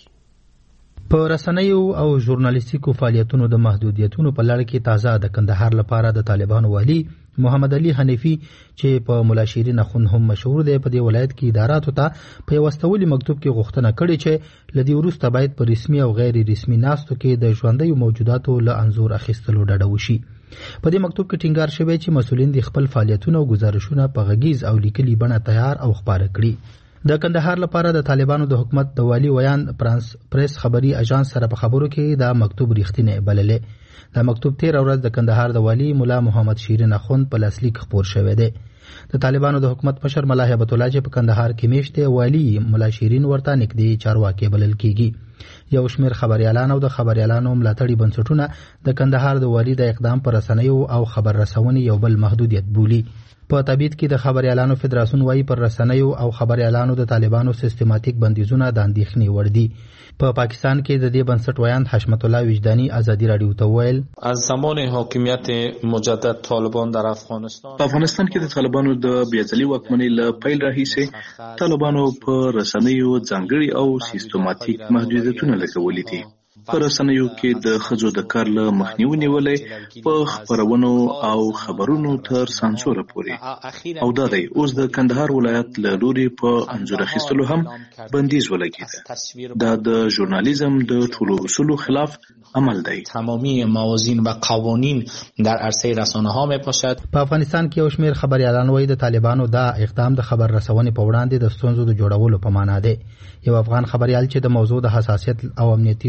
په رسنیو او ژورنالیستیکو فعالیتونو د محدودیتونو په لړ کې تازه د کندهار لپاره د طالبانو والی محمد علي حنیفي چې په مولا شیرین اخوند هم مشهور دی په دې ولایت کې اداراتو ته په یو استولي مکتوب کې غوښتنه کړې چې لدی وروسته باید په رسمي او غیر رسمي ناستو کې د ژوندیو موجوداتو له انزور اخیستلو ډډه وشي. په دې مکتوب کې ټینګار شوی چې مسؤلین د خپل فعالیتونو او گزارشونه په غږیز او لیکلي بڼه تیار او خپاره کړي. د کندهار لپاره د طالبانو د حکومت د والی ویان فرانس پریس خبري اژانس سره په خبرو کې دا مکتوب ریښتینی بللې. دا مکتوب تیر ورځ د کندهار د والی مولا محمد شیرین اخوند په لاسلیک خپور شوی دی. د طالبانو د حکومت مشر ملا هیبت الله چې په کندهار کې میشته والی مولا شیرین ورته نږدې چارواکي بلل کیږي. یو شمېر خبريالان او د خبريالانو ملاتړي بنسټونه د کندهار د والی د اقدام پر رسنیو او خبر رسونې یو بل محدودیت بولي. په تبعید کې د خبريالانو فدراسیون وايي پر رسنیو او خبريالانو د طالبانو سیستماتیک بندیزونه د اندېښنې وړ دي. په پاکستان کې د دې بنسټ ویاند حشمت الله وجدانی آزادی رادیو ته ویل از زمان حاکمیت مجدد طالبان در افغانستان په افغانستان کې د طالبانو د بیځلي واکمنۍ له پیل راهیسې طالبانو په رسنیو ځانګړي او سیستماتیک محدودیتونه لګولي دي. په رسنیو کې د ښځو د کار له مخنیوي ولې په خبرونو او خبرونو تر سانسور پورې او دا دی اوس د کندهار ولایت له لوري په انزور اخیستلو هم بندیز ولګېده. دا د ژورنالیزم د ټولو اصولو خلاف عمل دی. تمامی موازین و قوانین در عرصه رسانه ها میپاشد. په افغانستان کې یو شمېر خبريالان وایي د طالبانو دا اقدام د خبر رسونې په وړاندې د ستونزو د جوړولو په معنا دی. یو افغان خبريال چې د موضوع د حساسیت او امنیتي ستونزو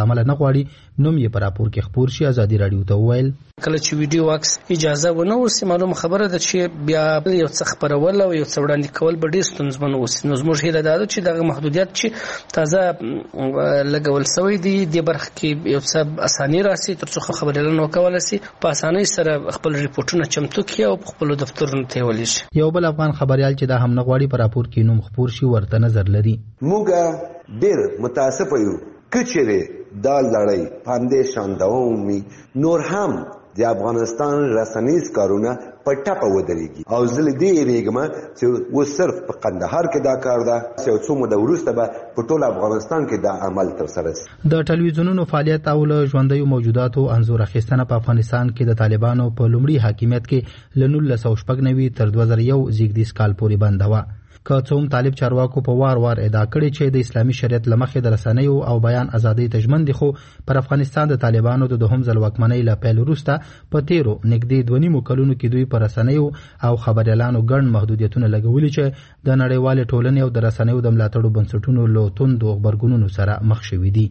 لامل نه غواړي نوم یې پر راپور کې خبر شي. ازادي رادیو ته وویل کله چې ویډیو عکس اجازه ونه وسی معلومه خبره ده چې بیا یو څه خبرول او یو څه وړاندې کول به ډیر ستونزمن وسی. نو زموږ هیله ده چې دغه محدودیت چې تازه لګول شوی دی د برخه کې یو څه اساني راسي ترڅو خبرونه وکول شي په اسانۍ سره خپل ریپورتونه چمتو کړي او خپل دفترونو ته ولي شي. یو بل افغان خبريال چې دا هم نه غواړي په راپور کې نوم خبر شي ورته نظر لري. موږ ډیر متاسف یو کچره دا لړۍ باندې شاندومي نور هم د افغانستان رسنیز کارونه په ټاپه ودرېږي او زل دې ریګما چې و صرف په قندهار کې دا کار ده چې څو مده ورسته به په ټول افغانستان کې دا عمل تر سره شي. د ټلویزیونونو فعالیت او له ژوندۍ موجوداتو انزور اخیستنه په افغانستان کې د طالبانو په لومړي حاکمیت کې ل نولس سوه شپږ نوي تر دوه زره یو زیږدیز کال پورې بند و. که څوم طالب چارواکو په وار وار ادعا کړي چې د اسلامي شریعت لمخې د رسنیو او بیان ازادۍ تضمین دي، خو پر افغانستان د طالبانو د دوهم ځل واکمنۍ له پیل وروسته په تیرو نږدې دوه نیمو کلونو کې دوی پر رسنیو او خبريالانو ګڼ محدودیتونه لګولي چې د نړیوال ټولنې او د رسنیو د ملاتړو بنسټونو له توندو غبرګونونو سره مخ شوي دي.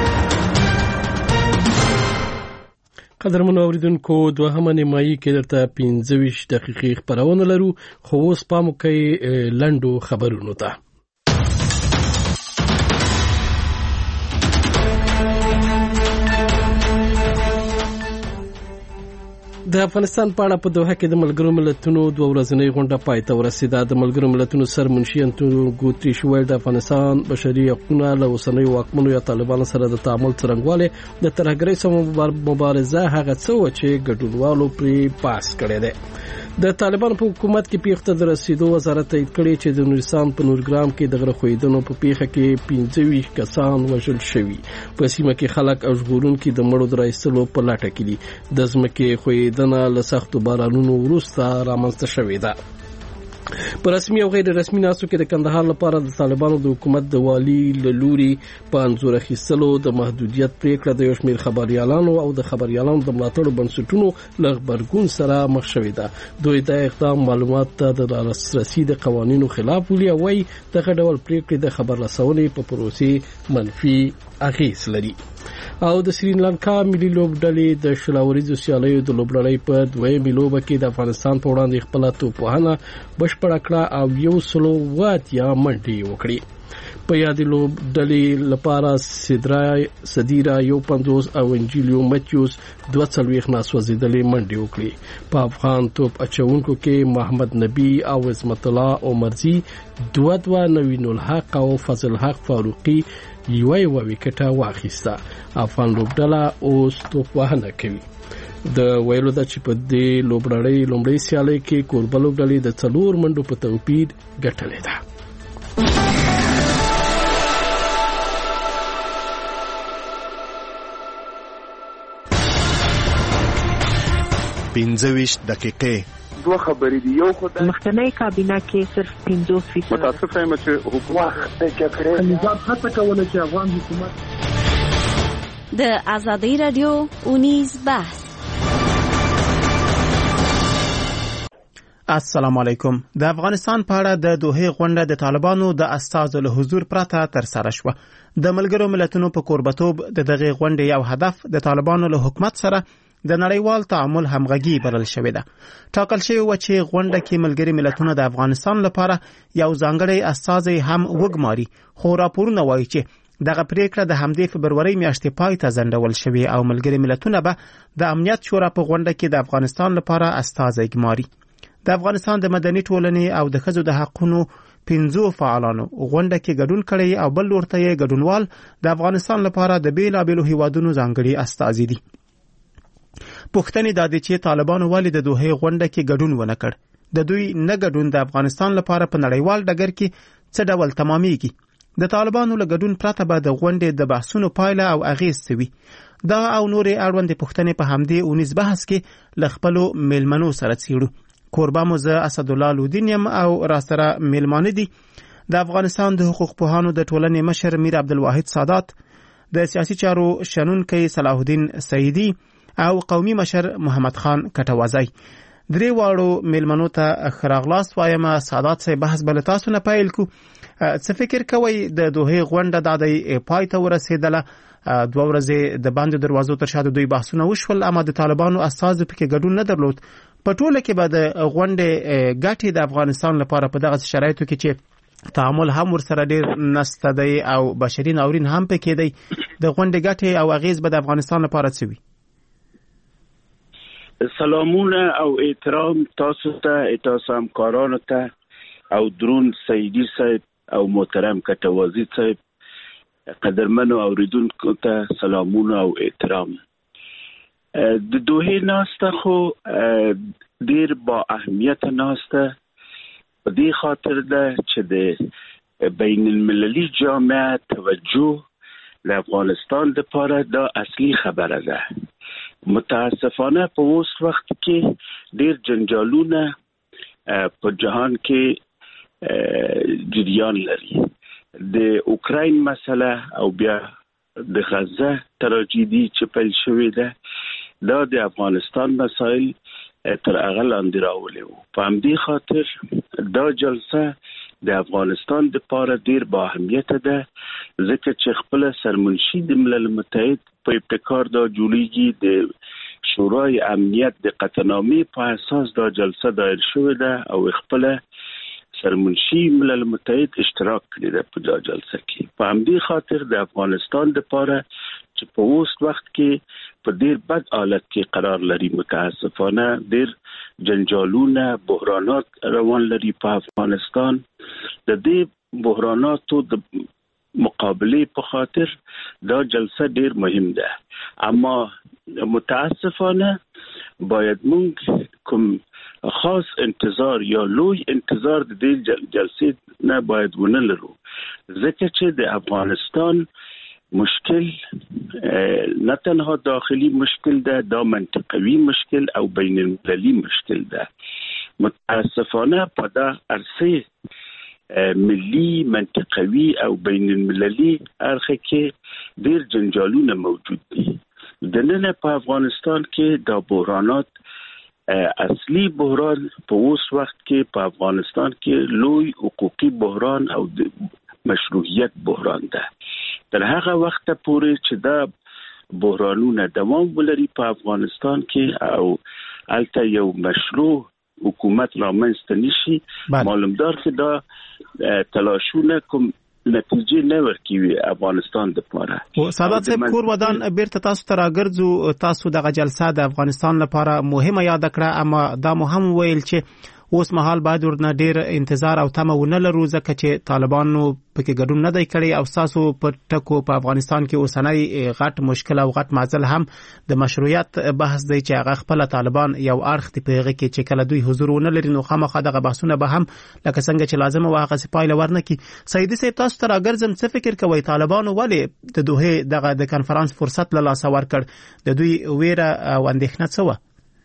قدرمنو اوریدونکو دوهمه نیمایي کې درته پنځه ویشت دقیقې خبرونه لرو، خو اوس پام وکړئ لنډو خبرونو ته. د افغانستان په اړه په دوحه کې د ملګرو ملتونو دوه ورځنۍ غونډه پای ته ورسېده. د ملګرو ملتونو سرمنشي انټونیو ګوتریش ویل د افغانستان بشري حقوقونه له اوسنیو واکمنو یا طالبانو سره د تعامل څرنګوالی د ترهګرۍ سره مبارزه هغه څه و چې ګډونوالو پرې پاس کړی دی. د طالبانو په حکومت کې پیښته د رسیدو وزارت تایید کړی چې د نورستان په نورګرام کې د غره خویدنو په پیښه کې پنځه ویشت کسان وژل شوي. په سیمه کې خلک او ژغورونکي د مړو د رایستلو په لټه کې دي. د ځمکې خویدنه له سختو بارانونو وروسته رامنځته شوې ده. په رسمي او غیر رسمي ناسو کې د کندهار لپاره د طالبانو د حکومت د والی له لوري په انزور اخیستلو د محدودیت پریکړه د یو شمېر خبريالانو او د خبريالانو د ملاتړو بنسټونو له غبرګون سره مخ شوې ده. دوی د اقدام معلومات ته د لاسرسي د قوانینو خلاف ولي او وايي دغه ډول پریکړې د خبر رسونې په پروسې منفي اغیز لري. او د سریلانکا ملي لوبډلې د شلاوریزو سیالیو د لوبډلې په دویمه لوبه کې د افغانستان په وړاندې خپل توپوهنه بشپړه کړه او یو سلو واتیا منډې وکړې. په یاد لوبډلې لپاره سیدرای صدیرا یو پنځوس او انجیلیو مچیوس دوه څلوېښت ناسوځېدلې منډې وکړې. په افغان توپ اچونکو کې محمد نبی او عظمت الله عمرزي دوه دوه، نوین الحق او فضل حق فاروقي یو یو وکټه واخیسته. افغان لوبډله اوس توپ وهنه کوي. د ویلو د چې په دې لوبډلې لومړی سیالي کې کوربه لوبډلې د څلور منډو په توپیر ګټلې ده. پنځه ویشت دقیقې دوه خبرې دي. یو خو د مخکنی کابینه کې صرف پنځوس فیصد متاسفه یم چې حکومت د جګړې نظام هڅه کوله چې افغان حکومت د ازادي رادیو اونیز بحث. السلام علیکم. د افغانستان په اړه د دوحې غونډه د طالبانو د استازو له حضور پرته تر سره شوه. د ملګرو ملتونو په کوربتوب د دغه غونډې یو هدف د طالبانو له حکومت سره د نړیوال تعامل همغږي بلل شوې ده. ټاکل شوی و چې غونډه کې ملګري ملتونه د افغانستان لپاره یو ځانګړی استازی هم وګماري، خو راپورونه وایي چې دغه پریکړه د همدې فبرورۍ میاشتې پای ته ځنډول شوې او ملګري ملتونه به د امنیت شورا په غونډه کې د افغانستان لپاره استازی ګماري. د افغانستان د مدني ټولنې او د ښځو د حقوقو پنځو فعالانو غونډه کې ګډون کړی او بل ورته یې ګډونوال د افغانستان لپاره د بیلابېلو هیوادونو ځانګړي استازي دي. پوښتنې دا دي چې طالبانو ولې د دوحې غونډه کې ګډون ونه کړ؟ د دوی نه ګډون د افغانستان لپاره په نړیوال ډګر کې څه ډول تمامېږي؟ د طالبانو له ګډون پرته به د غونډې د بحثونو پایله او اغیز څه وي؟ دا او نورې اړوندې پوښتنې په همدې اونیز بحث کې له خپلو میلمنو سره څیړو. کوربه مو زه اسدالله لودین یم او راسره میلمانه دي د افغانستان د حقوق پوهانو د ټولنې مشر میر عبدالواحد سادات، د سیاسي چارو شنونکی صلاح الدین سعیدی او قومي مشر محمد خان کټوازی. درې واړو میلمنو ته ښه راغلاست وایم. سادات صاحب بحث بل تاسو نه پیل کو. څه فکر کوئ د دوحې غونډه د دې پای ته ورسېدله؟ دوه ورځې د باندې دروازو تر شا د دوی بحثونه وشول، اما د طالبانو استازو پکې ګډون نه درلود. په ټوله کې به د غونډې ګټې د افغانستان لپاره په دغه شرایطو کې چې تعامل هم ورسره ډیر نسته دی او بشري ناورین هم پکې دی، د غونډې ګټې او اغیز به د افغانستان لپاره څه وي؟ سلامونه او احترام تاسو ته، تاسو همکارانو ته او درون سیدی صاحب او محترم کټوازی صاحب، قدرمنو اوریدونکو ته سلامونه او احترام. د دوه ناسته خو ډیر با اهمیت ناسته په دې خاطر ده چې د بین المللي جامعه توجه له افغانستان لپاره دا اصلي خبره ده. متاسفانه په اوس وخت کې ډیر جنجالونه په جهان کې جریان لري. د اوکراین مسله او بیا د غزه تراژیدي چې پیل شوې ده، دا د افغانستان مسایل تر هغه لاندې راولي. په همدې خاطر دا جلسه د افغانستان لپاره ډیر با اهمیت ده، ځکه چې خپل سرمنشي د ملل متحد په ابتکار دا جوړیږي. د شورای امنیت د قطعنامې په اساس دا جلسه دایر شوې ده او خپل سرمنشي ملل متحد اشتراک کړی ده په دا جلسه کې. په همدې خاطر د افغانستان لپاره چې په اوس وخت کې په ډیر بد حالت کې قرار لري، متاسفانه ډیر جنجالونه، بحرانات روان لري په افغانستان. د دې بحراناتو د مقابله په خاطر دا جلسه ډیر مهم ده، اما متاسفانه باید موږ کوم خاص انتظار یا لوی انتظار د دې جلسې نه باید ونه لرو، ځکه چې د افغانستان مشکل نه تنها داخلي مشکل ده، دا منطقوي مشکل او بین المللي مشکل ده. متاسفانه په دا عرصه ملي، منطقوي او بین المللي اړخ کې ډیر جنجالونه موجود دي. د نن په افغانستان کې دا بحرانات اصلي بحران په اوس وخت کې په افغانستان کې لوی حقوقي بحران او مشروعیت بحران ده. تر هغه وخت پورې چې دا بحرانونه دوام ولري په افغانستان کې او البته یو مشروع حکومت رامنځته نشي، معلومدار چې دا تلاشونه کوم نتیجه نه ورکوي افغانستان لپاره. سادات صاحب، کور ودان بیرته تاسو ته راګرځو. تاسو دغه جلسه د افغانستان لپاره مهمه یاد کړه، اما دا مهم ویل چې اوس مهال باید ورنه ډیر انتظار او تمه ونه لرو، ځکه چې طالبانو پکې ګډون نه دی کړی او تاسو په ټکو په افغانستان کې اوسنۍ غټ مشکل او غټ معضل هم د مشروعیت بحث دی چې هغه خپل طالبان یو اړخ دی په هغه کې چې کله دوی حضور ونه لري، نو خامخا دغه بحثونه به هم لکه څنګه چې لازم او هغه پایله ورنه کی. سیدی صاحب، تاسو ته راګرځم، څه فکر کوئ طالبانو ولې د دوه دغه د کانفرنس فرصت له لاسه ورکړ؟ د دوی ویره او اندېښنه څه وه؟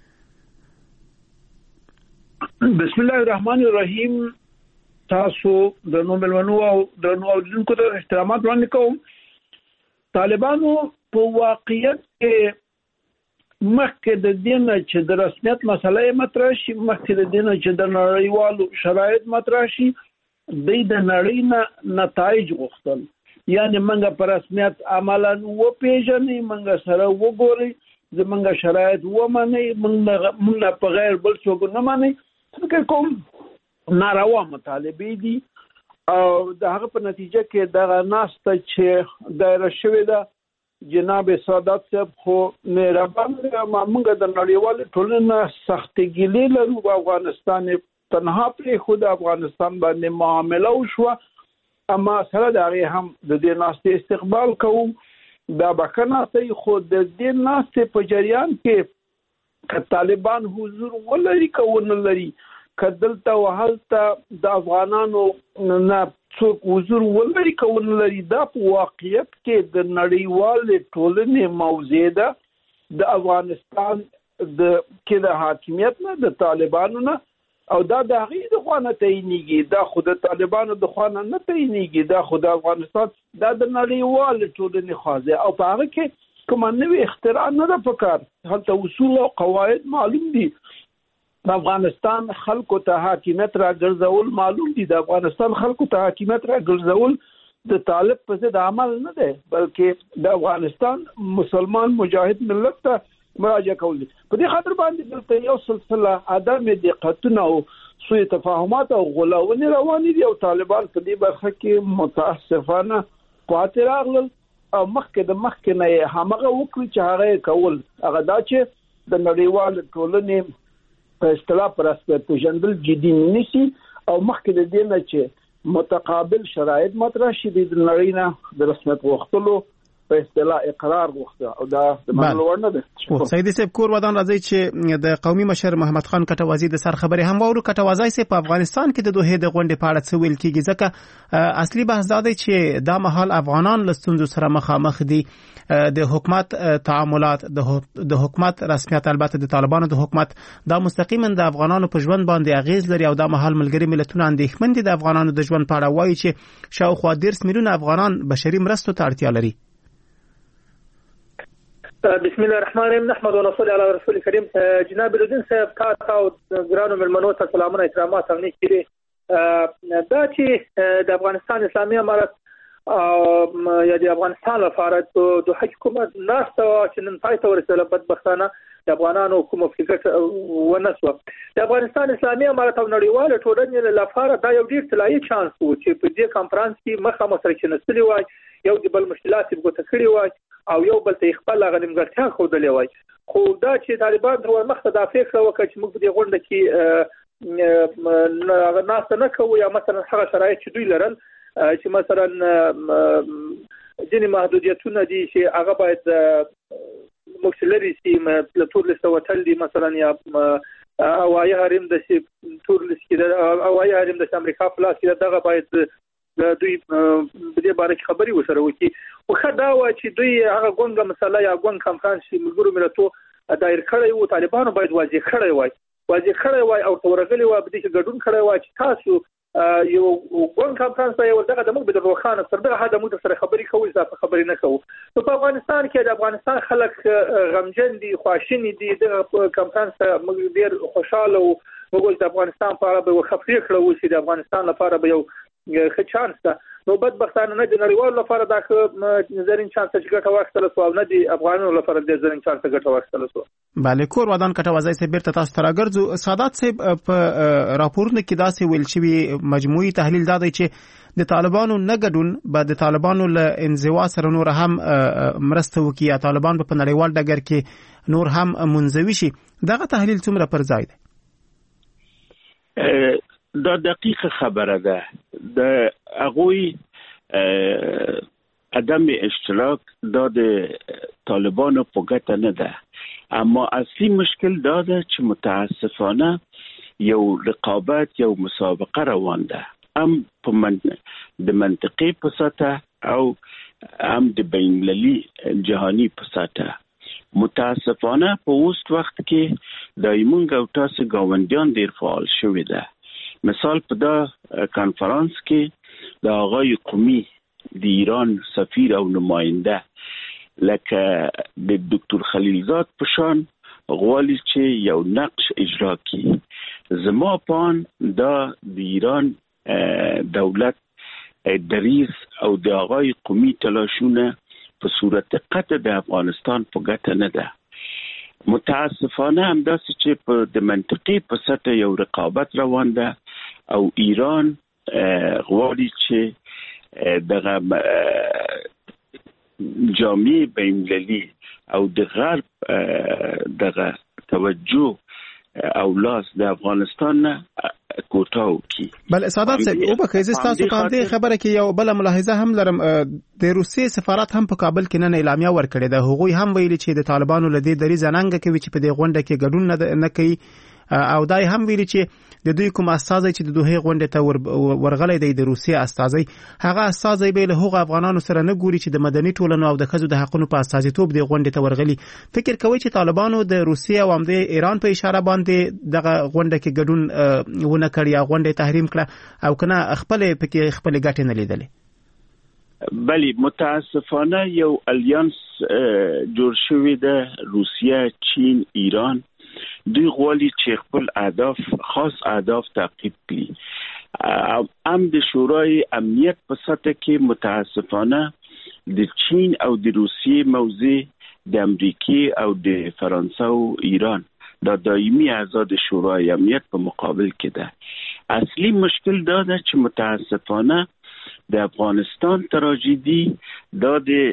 بسم الله الرحمن الرحیم. تاسو د نوملونو او د نو اوریدونکو ته احترامات وړاندې کوم. طالبانو په واقعیت کې مخکې د دین چې د رسمیت مسله مطرح شي، مخکې د دین چې د نړیوالو شرایط مطرح شي، د نړۍ نه نتایج غوښتل، یعنی منګه په رسمیت عملاً و پیژنې، منګه سره وګوري، زمونږ شرایط ومني، منګه په غیر بل څوک نه مني. فکر کوم ناروا مطالبه دي او د هغه په نتیجه کې دغه ناسته چې دایره شوې ده، جناب سادات صاحب خو مهربان موږ د نړیوال ټولنې سخت ګیلې لرو، په افغانستان تنها پرې خود افغانستان باندې معامله وشوه، اما سره د هغې هم د دې ناستې استقبال کوو. دا بکنه کوي، خو د دې ناستې په جریان کې که طالبان حضور ولري که ونه لري، که دلته وهلته د افغانانو نه څوک حضور ولري که ونه لري، دا په واقعیت کې د نړیوالې ټولنې موضوع ده. د افغانستان د کې د حاکمیت نه، د طالبانو نه، او دا د هغې د خوا نه تعینېږي، دا خو د طالبانو د خوا نه نه تعینېږي، دا خو د افغانستان دا د نړیوالې ټولنې خوا ده او په هغه کې کومه نوې اختراع نه ده پکار. هلته اصول او قواعد معلوم دي. د افغانستان خلکو ته حاکمیت را ګرځول معلوم دي. د افغانستان خلکو ته حاکمیت را ګرځول د طالب په ضد عمل نه دی بلکې د افغانستان مسلمان مجاهد ملت ته مراجعه کول دي. په دې خاطر باندې دلته یو سلسله عدم دقتونه او سوء تفاهمات او غلاونې روانې دي او طالبان په دې برخه کې متاسفانه پاتې راغلل او مخکې د مخکې نه همغه وکړي چې هغه کول هغه دا چې د نړیوال ټولنې په اصطلاح پر اساس پیژندل جدي نیسي او مخکې د دې نه چې متقابل شرایط مطرح شي د نړۍ نه د رسمیت غوښتلو په اصطلاح اقرار غوښته او دا د منلو وړ نه ده. سیدي صاحب کور ودان راځي چې د قومي مشر محمد خان کټوازی د سر خبري هم وورو. کټوازی سي په افغانستان کې د دوه د غونډې په اړه څه ویل کیږي ځکه اصلي بحث دا دی چې دا مهال افغانان له ستونزو سره مخامخ دي. د حکومت تعاملات د حکومت رسمیت البته د طالبانو د حکومت دا مستقیما د افغانانو په ژوند باندې اغیز لري او دا مهال ملګری ملتونه اندېښمن دي د افغانانو د ژوند په اړه وایي چې شاوخوا ډیر میلیونه افغانان بشري مرستو ته اړتیا لري. بسم الله الرحمن الرحیم نحمد و نصلي على رسول الكريم. جناب الدین صاحب تاسو او ګرانو ملمنو ته سلامونه احترامات او نیکي. دا چې د افغانستان اسلامي امارت او یا د افغانستان لپاره د حکومت ناسته چې نن پای ته ورسېدل بدبختانه د افغانانو کوم فکر ونسو. د افغانستان اسلامي امارت او نړیواله ټولنې لپاره دا یو ډیر طلایي چانس وو چې په دې کانفرنس کې مخه مسره کې نسلی وای یو د بل مشکلات په ګوته کړی وای او یو بل ته خپل غنیمګرتیا خودلې وای. خو دا چې طالبان تر مخه دا فکر وکړي چې موږ په دې غونډه کې ناسته نه کوو یا مثلا هغه شرایط چې دوی لرل چې مثلا ځینې محدودیتونه دي چې هغه باید مکسلري سي په تور لیست وتل دي مثلا یا هوایي حریم د تور لیست کې هوایي حریم د امریکا په لاس کې دغه باید دوی په دې باره کې خبري وسره وکړي. خو خدا و چې دوی هغه ګونګه مسله یا ګونګ کانفرنس چې ملګرو ملتونو دایر کړی وو طالبانو باید واضح کړی وای واضح کړی وای او تورغلی وای په دې کې ګډون کړی وای چې تاسو یو ګونګ کانفرنس یو دغه د موږ د روخانه تر دغه حد موږ سره خبري کوو ځکه خبري نه کوو. نو په افغانستان کې د افغانستان خلک غمجن دي خواشینی دي د کانفرنس موږ ډیر خوشاله وو موږ د افغانستان په اړه به خبرې کړو چې د افغانستان لپاره به یو ښه چانس ده. نو بدبختانه نه د نړیوالو لپاره دا ښه زرین چانس چې ګټه واخیستل سو او نه د افغانانو لپاره د زرین چانس ګټه واخیستل سو. بله کور ودان کټوازی صاحب بیرته تاسو ته راګرځو. سادات صاحب په راپورونو کې داسې ویل شوي مجموعي تحلیل دا دی چې د طالبانو نه ګډون به د طالبانو له انزوا سره نور هم مرسته وکړي یا طالبان په نړیوال ډګر کې نور هم منزوي شي. دغه تحلیل څومره پر ځای دی؟ دا دقیقه خبره ده. د هغوی عدم اشتراک دا د طالبانو په ګټه نه ده اما اصلي مشکل دا ده چې متاسفانه یو رقابت یو مسابقه روان ده هم په من د منطقې په سطح او هم د بین المللي جهاني په سطح. متاسفانه په اوس وخت کې د ایمونګ او تاسو گاونډیان ډیر فعال شوي ده. مثال په دا کانفرنس کې د آقای قمی د ایران سفیر او نماینده لکه د دکتر خلیلزاد په شان غواړي چې یو نقش اجرا کړي. زما پان دا د ایران دولت دریز او د آقای قمی تلاشونه په صورت قطع د افغانستان په ګټه نه ده. متاسفانه هم داسې چې په د منطقې په سطح یو رقابت روان ده او ایران غواړي چې دغه جامعه بین‌المللي او د غرب دغه توجه او لاس د افغانستان نه کوټه وکړي. بل سادات صاحب او به کیسه تاسو باندې خبره کې یو بل ملاحظه هم لرم. د روسیې سفارت هم په کابل کې نن اعلامیه ورکړې ده. هغوی هم ویلي چې د طالبانو لدې دری زنانګه کوي چې په دې غونډه کې ګډون نه کوي او دای هم ویلي چې د دوی کوم استازي چې د دوه غونډې ته ورغلې دی د روسیې استازي هغه استازي به له هغه افغانانو سره نه ګوري چې د مدني ټولنو او د ښځو د حقوقو په استازیتوب د غونډې ته ورغلي. فکر کوي چې طالبانو د روسیې او هم د ایران په اشاره باندې دغه غونډه کې ګډون ونه کړی یا غونډه تحریم کړه او کنه خپل پکې خپل ګټه نه لیدلې. بلی متاسفانه یو الیانس جوړ شوی ده روسیه چین ایران دوی غواړي چې خپل اهداف خاص اهداف تعقیب کړي ام د شورای امنیت په سطح کې متاسفانه د چین او د روسیې موضوع د امریکای او د فرانسه او ایران دا دایمي اعضا د شورای امنیت په مقابل کې ده. اصلي مشکل دا ده چې متاسفانه د افغانستان تراژیدي دا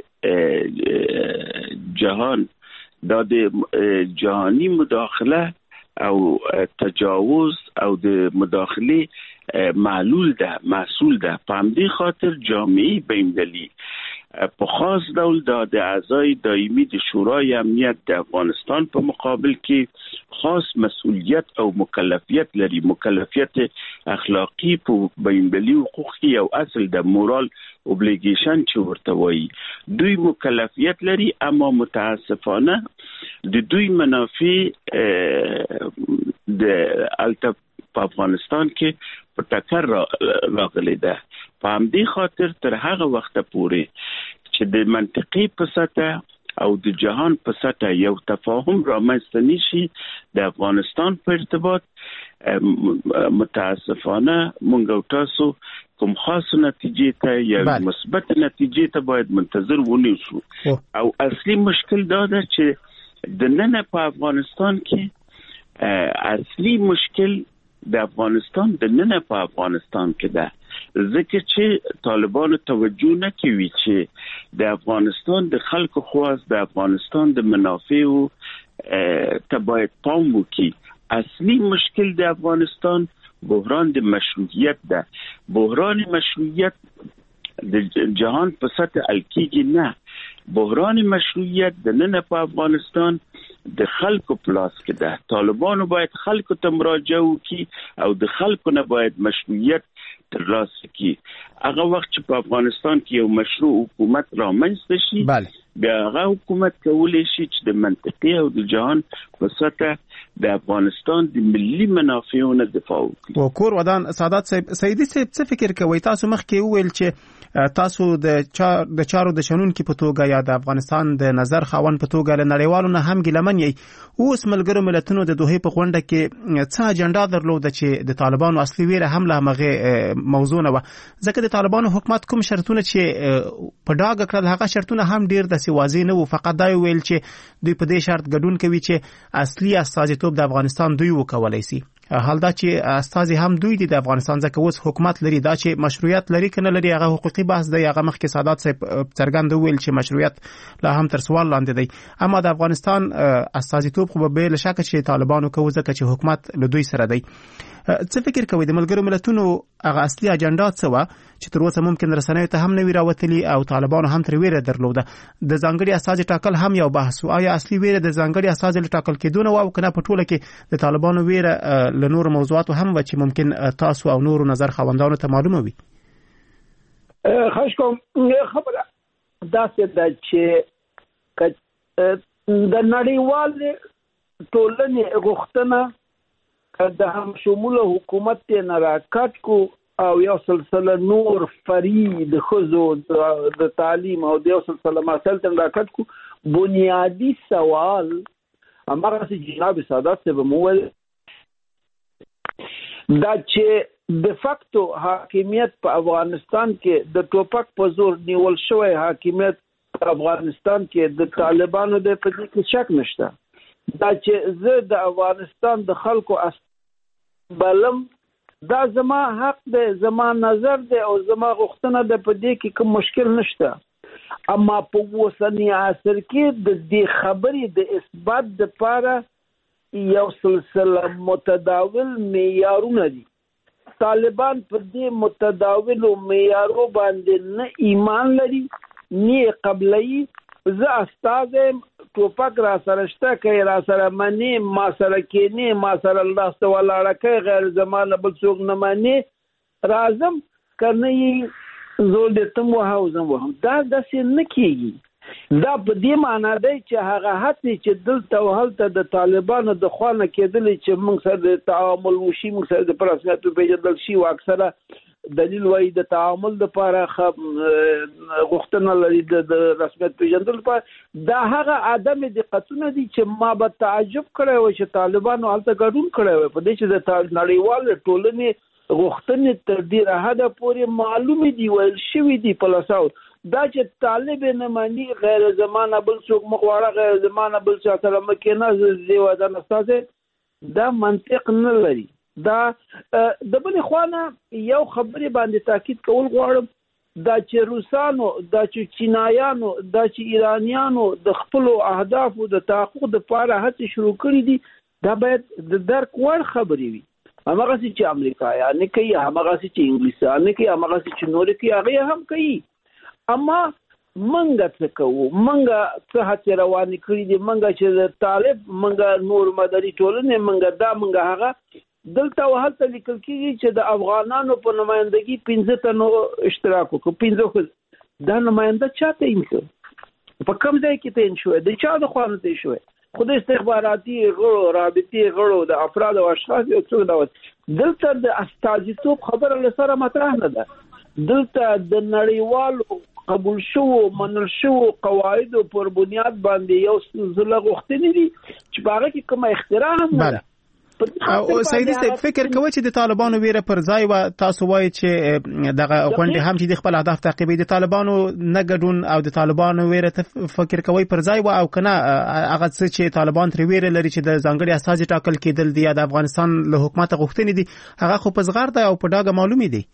د جهان دا د جهانی مداخله او تجاوز او د مداخله معلول ده محصول ده. په همدې خاطر جامعه بین‌المللي په خاص ډول د اعضای دایمي د شورای امنیت د افغانستان په مقابل کې خاص مسؤلیت او مکلفیت لري. مکلفیت اخلاقی په بین‌المللي حقوقي او اصل د مورال اوبلیګیشن چې ورته وایي. دوی مکلفیت لري اما متاسفانه د دوی منافع د الته په افغانستان کې په ټکر راغلي ده. په همدې خاطر تر هغه وخت پورې چې د منطقي په سطح او د جهان په سطح یو تفاهم رامنځته نشي د افغانستان په ارتباط متاسفانه مونږ او تاسو کوم خاص نتیجې ته یا مثبت نتیجې ته باید منتظر ونیسو. او اصلي مشکل دا ده چې د نن په افغانستان کې اصلي مشکل د افغانستان د نن په افغانستان کې ده ځکه چې طالبانو توجه نه کوي چې د افغانستان د خلکو خواست د افغانستان د منافعو ته باید پام وکړي. اصلي مشکل د افغانستان بحران د مشروعیت ده. بحران مشروعیت د جهان په سطح الکیږي نه. بحران مشروعیت د نن په افغانستان د خلکو پلاس کې ده. طالبانو باید خلکو ته مراجعه وکړي او د خلکو نه باید مشروعیت ترلاسه کړي. هغه وخت چې په افغانستان کې یو مشروع حکومت رامنځته شي بیا هغه حکومت کولی شي چې د منطقې او د جهان په سطح د افغانستان د ملي منافعونو دفاع وکړي. وکور ودان سعادت صاحب سیدی صاحب څه فکر کوي؟ تاسو مخکې وویل چې تاسو د چار د چارو د شنونکو په توګه یا د افغانستان د نظر خاوند په توګه له نړیوالو نه هم ګیلمن یې. اوس ملګرو ملتونو د دوحې په غونډه کې څه اجنډا درلوده چې د طالبانو اصلي ویره هم له هغه موضوع نه و؟ ځکه د طالبانو حکومت کوم شرطونه چې په ډاګه کړل هغه شرطونه هم ډیر د واضح نه وو. فقط دا ویل چې دوی په دې شرط ګډون کوي چې اصلي استازیتوب د افغانستان دوی وکولای شي. حال دا چې استازي هم دوی دي د افغانستان ځکه اوس حکومت لري. دا چې مشروعیت لري کنه لري هغه حقوقي بحث دی. هغه مخکې سعادت صاحب څرګند ویل چې مشروعیت لا هم تر سوال لاندې دی. اما د افغانستان استازیتوب خو به له شک چې طالبانو کوي ځکه چې حکومت له دوی سره دی. څه فکر کوي د ملګرو ملتونو هغه اصلي اجنډا څه و چې تر اوسه ممکن رسنیو ته هم نه وی راوتلي او طالبانو هم تر ویره درلوده؟ د ځانګړي استازي ټاکل هم یو بحث و. آیا اصلي ویره د ځانګړي استازي ټاکل کېدونه و او کنه په ټوله کې د طالبانو ویره له نور موضوعاتو هم و چې ممکن تاسو او نور نظر خوندانو ته معلومه وي؟ خواهش کوم خبره داسې ده چې د نړیوال ټولنې غوښتنه د هم شموله حکومت ته نه راکټ کو او یو سلسله نور فرید خزو د تعلیم او د یو سلسله مسائل ته راکټ کو. بنیادی سوال امره چې جناب سعادت صاحب موول دا چې د فاکتو حاکمیت په افغانستان کې د ټوپک په زور نیول شوی حاکمیت په افغانستان کې د طالبانو د پدې کې شک نشته. دا چې زه د افغانستان د خلکو بلم دا زما حق دی، زما نظر دی او زما غوښتنه ده، په دې کې کوم مشکل نشته. اما په اوسني عصر کې د دې خبرې د اثبات لپاره یو سلسله متداول معیارونه دي. طالبان پر دې متداول معیارو باندې نه ایمان لري نه قبلي. زه استازم ټوپک را سره شته کوي را سره منی ما سره کینی ما سره الله تعالی کوي غیر زمانه بل څوک نه مانی رازم کنه زول دې تم وهاوزم وهم دا داسې نه کیږي. دا په دې معنی دی چې هغه هڅې چې دلته او هلته د طالبانو د خوانه کېدلې چې موږ سره د تعامل وشي موږ سره د پرسنټ پیژندل شي او اکثره دلیل وایي د تعامل لپاره غوښتنه لري د رسمیت پیژندل لپاره. دا هغه عدم دقتونه دي چې ما به تعجب کړی وای چې طالبانو هلته ګډون کړی وای په دې چې د نړیوال ټولنې غوښتنې تر ډیره حده پورې معلومې دي، ویل شوي دي په لاساو. دا چې طالب نه مانی غیر زمانه بل څوک مخواړه غیر زمانه بل څه سره مکینه زی ودان استاد دا منطق نه لري. دا د بل خوانه یو خبرې باندې تاکید کول غواړم، دا چې روسانو، دا چې چینایانو، دا چې ایرانیانو د خپل اهدافو د تحقق لپاره هڅې شروع کړې دي، دا باید د درک وړ خبرې وي. همغه چې امریکایان کوي، همغه چې انګلیسان کوي، همغه چې نور کوي، هغه هم کوي. اما منګه څه کوو؟ منګه څه هڅې روانې کړې دي؟ منګه چې طالب، منګه نور مدني ټولنې، منګه دا منګه هغه دلته وهلته لیکل کېږي چې د افغانانو په نمایندګي پنځه تنو اشتراک وکړو. پنځه دا نماینده چا تعیین کړ؟ په کوم ځای کې تعیین شوی؟ د چا د خوا نه تعیین شوی؟ خو د استخباراتي غړو، رابطې غړو، د افراد او اشخاص یو څو ډول دلته د استازیتوب خبره له سره مطرح نه ده. دلته د نړیوالو قبول شوو منل شوو قواعدو پر بنیاد باندې یو څه غوښتنې دي چې په هغه کې کومه اختراع هم نه ده. او سیدي صاحب فکر کوي چې د طالبانو ویره پر ځای و، تاسو وایي چې دغه غونډې هم چې د خپل اهداف تعقیبوي، د طالبانو نه ګډون او د طالبانو ویره ته فکر کوي پر ځای و، او کنه هغه څه چې طالبان تر ویره لري چې د ځانګړي استازي ټاکل کېدل دي یا د افغانستان له حکومت غوښتنې دي، هغه خو په صغار ده او په ډاګه معلومي دي.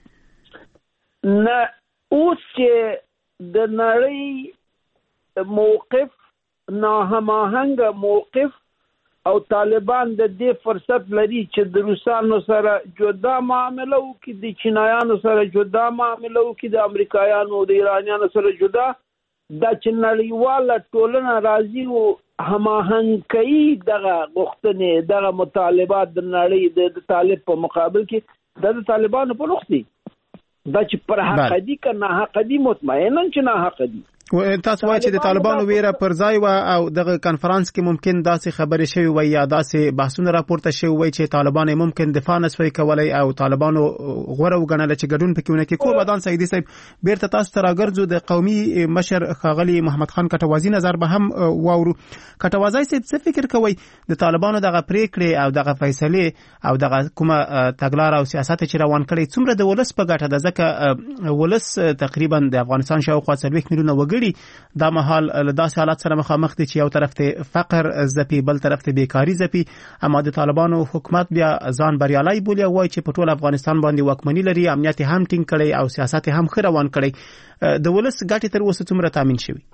نه اوس چې د نړۍ موقف ناهماهنګ موقف او طالبان د دې فرصت لري چې د روسانو سره جدا معامله وکړي، د چینایانو سره جدا معامله وکړي، د امریکایانو او د ایرانیانو سره جدا. دا چې نړیواله ټولنه راځي او هماهنګ کوي دغه غوښتنې، دغه مطالبات د نړۍ د طالب په مقابل کې، دا د طالبانو په لوخ دي. دا چې پر حق دي که نه حق دي، مطمئنا چې نه حق دي. تاسو وایئ چې د طالبانو ویره پر ځای و، او دغه کانفرنس کې ممکن داسې خبرې شوي وي یا داسې بحثونه راپورته شوي وي چې طالبان ممکن دفاع نشوي کولی او طالبانو غوره وګڼله چې ګډون پکې ونه کړي. کوم بدان سیدي صاحب بیرته تاسو ته راګرځو، د قومي مشر ښاغلي محمد خان کټوازي نظر به هم واورو. کټوازي صاحب څه فکر کوي د طالبانو دغه پریکړې او دغه فیصلې او دغه کومه تګلاره او سیاست چې روان کړي څومره د ولس په ګټه ده؟ ځکه ولس تقریبا د افغانستان شاوخوا څلوېښت میلیونه وګړي دا مهال له داسې حالات سره مخامخ دي چې یو طرف ته فقر زپي، بل طرف ته بیکاری زپي. اما د طالبانو حکومت بیا ځان بریالي بولي او وایي چې په ټول افغانستان باندې واکمني لري، امنیت هم ټینګ کړي او سیاست هم ښه روان کړي. د ولس ګټې تر اوسه څومره تامین شوي؟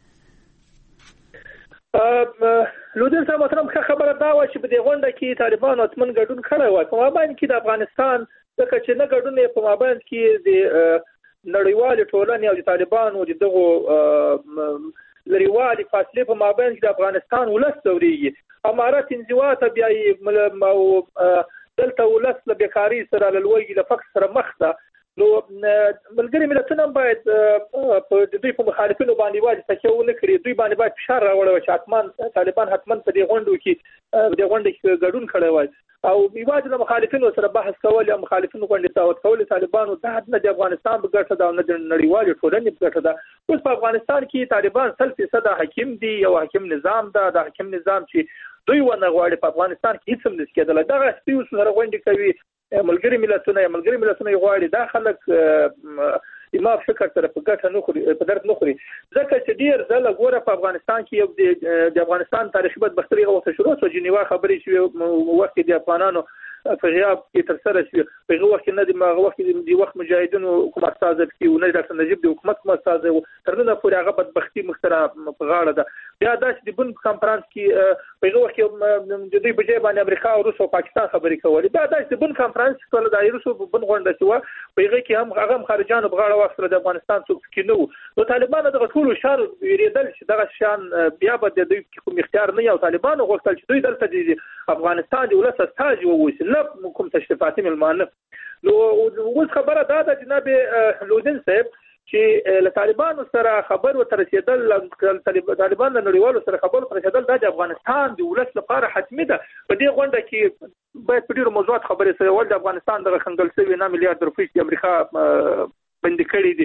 لودن صاحب محترم خبره دا و چې په دې غونډه کې طالبانو اتمن ګډون کړی و. په مابین کې د افغانستان ځکه چې نه ګډون یې په مابین کې د نړیوال ټولنې او د طالبانو د دغه لريوالي فاصله په مابین کې د افغانستان ولس توريږي. امارات انزوا ته بیا او دلته ولس له بیکاری سره له لوی له فقر سره مخ ده. نو ملګری ملتونه باید په دوی په مخالفینو باندې واجب تکیه ونه کړي، دوی باندې باید فشار راوړي چې حتمان طالبان حتمان په دې غونډو کې د غونډې کې ګډون کړي وای او یوازې د مخالفینو سره بحث کول او مخالفینو باندې دعوت کول طالبانو د نه د افغانستان په ګټه ده او نه د نړیوالو ټولنې په ګټه ده. اوس په افغانستان کې طالبان سل فیصد حاکم دي، یو حاکم نظام ده، د حاکم نظام چې دوی ونه غواړي په افغانستان کې هیڅ هم نشي کېدل. دغه سپیو سره غونډې کوي ملګری ملتونه ملګری ملتونه غواړي دا خلک ما فکر سره په ګټه نه خوري، په درد نه خوري. ځکه چې ډیر ځله ګوره په افغانستان کې یو د افغانستان تاریخي بدبختي غوښته شروع شو، جنیوا خبرې شوې وخت د افغانانو په غیاب کې تر سره شوې. په هغه وخت نه د هغه وخت د وخت مجاهدینو حکومت استاد کې او نه ډاکټر نجیب د حکومت کوم استاد تر نن پورې هغه بدبختي مختره په غاړه ده. بیا داسې د بن کانفرنس کې په هغه وخت د دوی په ځای باندې امریکا او روس او پاکستان خبرې کولې. بیا داسې د بن کانفرنس کې د روس او بن غونډه شو، په هغه کې هم هغه خارجانو په غاړه وخت د افغانستان څوک کې نو نو طالبان دغه ټول شر ویریدل چې دغه شان بیا به د دوی کوم اختیار نه یو. طالبان غوښتل چې دوی دلته د افغانستان د ولس استاج ووسی نه کوم تشریفاتي ملمانه. نو اوس خبره دا ده جناب لودن صاحب چې له طالبانو سره خبر و ترسیدل، طالبان د نړیوالو سره خبر و ترسیدل د افغانستان د ولس لپاره حتمي ده. په دې غونډه کې باید په ډیرو موضوعات خبرې سره ول د افغانستان د خنګل سوي نه میلیارډ روپۍ د امریکا بند کړي دي،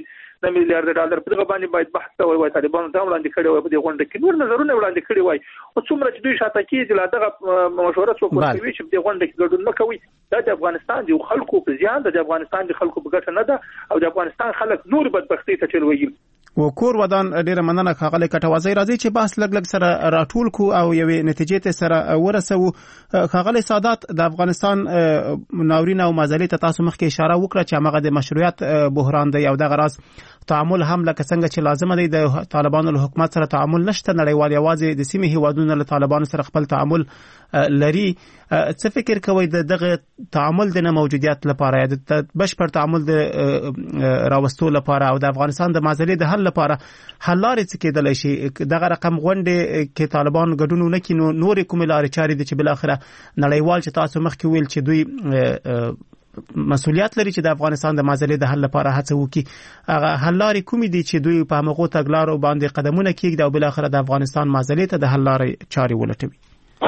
نه میلیارډ ډالر په دغه باندې باید بحث کوي وای طالبانو دا وړاندې کړي وای په دې غونډه کې نور نظرونه وړاندې کړي وای او څومره چې دوی شاته کېږي لا دغه مشوره څوک ورکوي چې په دې غونډه کې ګډون نه کوي دا د افغانستان د خلکو په زیان د افغانستان د خلکو په ګټه نه ده او د افغانستان خلک نور بدبختی ته چلوي و کور ودان ډیره مننه خاغلی کټوازی راځي چې بحث لګ لګ سره راټول کو او یوې نتیجې ته سره ورسو خاغلی سادات د افغانستان ناورین او مازلی ته تاسو مخکې اشاره وکړه چې هغه د مشروعیت بحران دی او د غراس تعامل هم لکه څنګه چې لازم دی د طالبانو له حکومت سره تعامل نشته نړیوال یوازې د سیمې هیوادونو له طالبانو سره خپل تعامل لري څه فکر کوئ د دغه تعامل د نه موجودیت لپاره یا د بشپړ تعامل د راوستو لپاره او د افغانستان د مازلی د حل لپاره حل لارې څه کېدلی شي دغه رقم غونډې کې طالبان ګډون ونه کړي نو نورې کومې لارې چارې دي چې بالاخره نړیوال چې تاسو مخکې ویل چې دوی مسؤلیت لري چې د افغانستان د مازلی د حل لپاره هڅه وکړي هغه حل لارې کومې دي چې دوی په همغو تګلارو باندې قدمونه کېږدي او بالاخره د افغانستان مازلی ته د حل لارې چارې ولټوي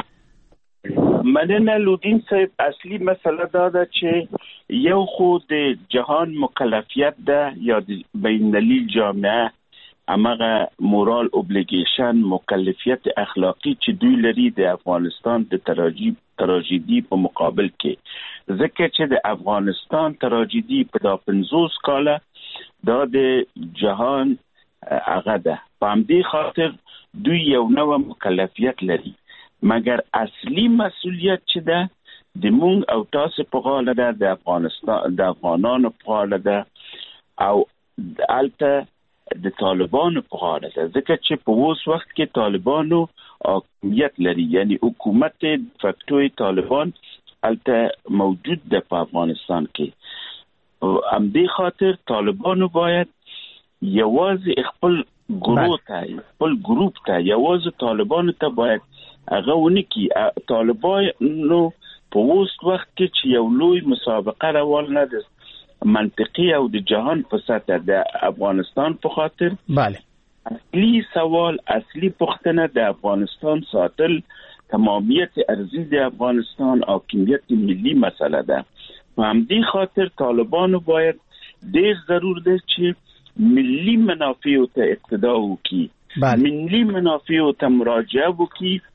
مننه لودین صاحب اصلي مسله دا ده چې یو خو د جهان مکلفیت ده یا د بین‌المللي جامعه امغه مورال اوبلیګیشن مکلفیت اخلاقی چې دوی لري د افغانستان د تراژیدي په مقابل کې ځکه چې د افغانستان تراژیدي په دا پنځوس کاله دا د جهان هغه ده په همدې خاطر دوی یو نوع مکلفیت لري مګر اصلي مسؤلیت چې ده د مونږ او تاسو په غاړه ده د افغانستان د افغانانو په غاړه ده او البته د طالبانو په غاړه ده ځکه چې په اوس وخت کې طالبانو حکومت لري یعنی حکومت فکتوی طالبان البته موجود ده په افغانستان کې همدې خاطر طالبانو باید یوازې خپل ګروه ته خپل ګروپ ته یوازې طالبانو ته باید هغه ونه کې طالبانو په اوس وخت کې چې یو لوی مسابقه روانه ده منطقي او د جهان په سطح د افغانستان په خاطر بله اصلي سوال اصلي پوښتنه د افغانستان ساتل تمامیت ارضی د افغانستان حاکمیت ملی مسله ده په همدې خاطر طالبانو باید ډېر ضرور ده چې ملی منافع ته اقتدا وکړي ملی منافع ته مراجعه وکړي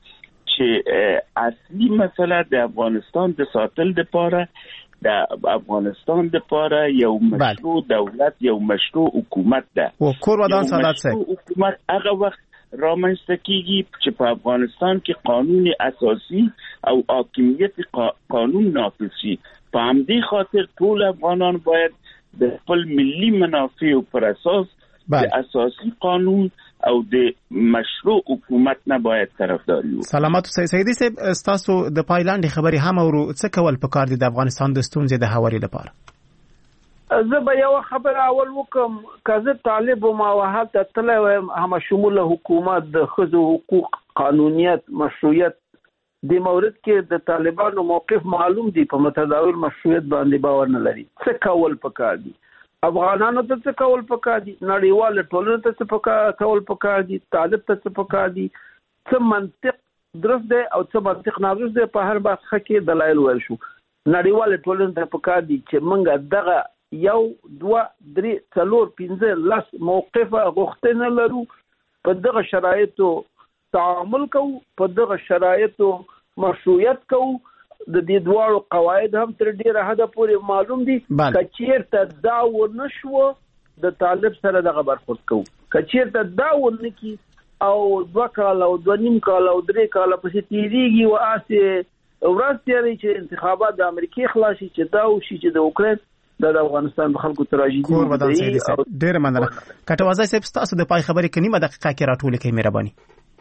چې اصلي مسله د افغانستان د ساتل لپاره د افغانستان لپاره یو مشروع دولت یو مشروع حکومت ده او کور ودان سادات صاحب حکومت هغه وخت رامنځته کیږي چې په افغانستان کې قانون اساسي او حاکمیت قانون نافذ شي په همدې خاطر ټول افغانان باید د خپل ملي منافع پر اساس د اساسي قانون او د مشروع حکومت نه باید طرفداري وکړي. سلامات سیدی صاحب تاسو د پایلاند خبري هم او څه کول پکار دي د افغانستان د ستونزې د حوالي لپاره؟ زه به یو خبر اول وکم کزه طالب او مواحد تل هم شمول حکومت د خزو حقوق قانونیت مشروعیت د مورد کې د طالبانو موقف معلوم دی په متداول مشروعیت باندې باور نه لري څه کول پکار دي افغانانو ته څه کول پکار دي نړیوال ټولنه ته څه پکار کول پکار دي طالب ته څه پکار دي څه منطق درست دی او څه منطق نادرست دی په هر بحث کې دلایل ویل شو نړیوال ټولنه ته پکار دي چې موږ دغه یو دوه درې څلور پنځه لس موقفه غوښتنه لرو په دغه شرایطو تعامل کوو په دغه شرایطو مشروعیت کوو د دې دوه قواعد هم تر ډیره حد پورې معلوم دي کچیرته دا ونشو د طالب سره دغه برخورد کوو کچیرته دا ونکی او دوه کال او دوه نیم کال او درې کال پسې تیریږي او اسه ورځ تیری چې انتخابات د امریکای خلاصي چې دا او شي چې د اوکرين د افغانستان خلکو تراژیدي کور ودان سیدی صاحب ډیره مننه کټوازی صاحب تاسو د پای خبرې کني مده دقیقه کې راټول کړئ مهرباني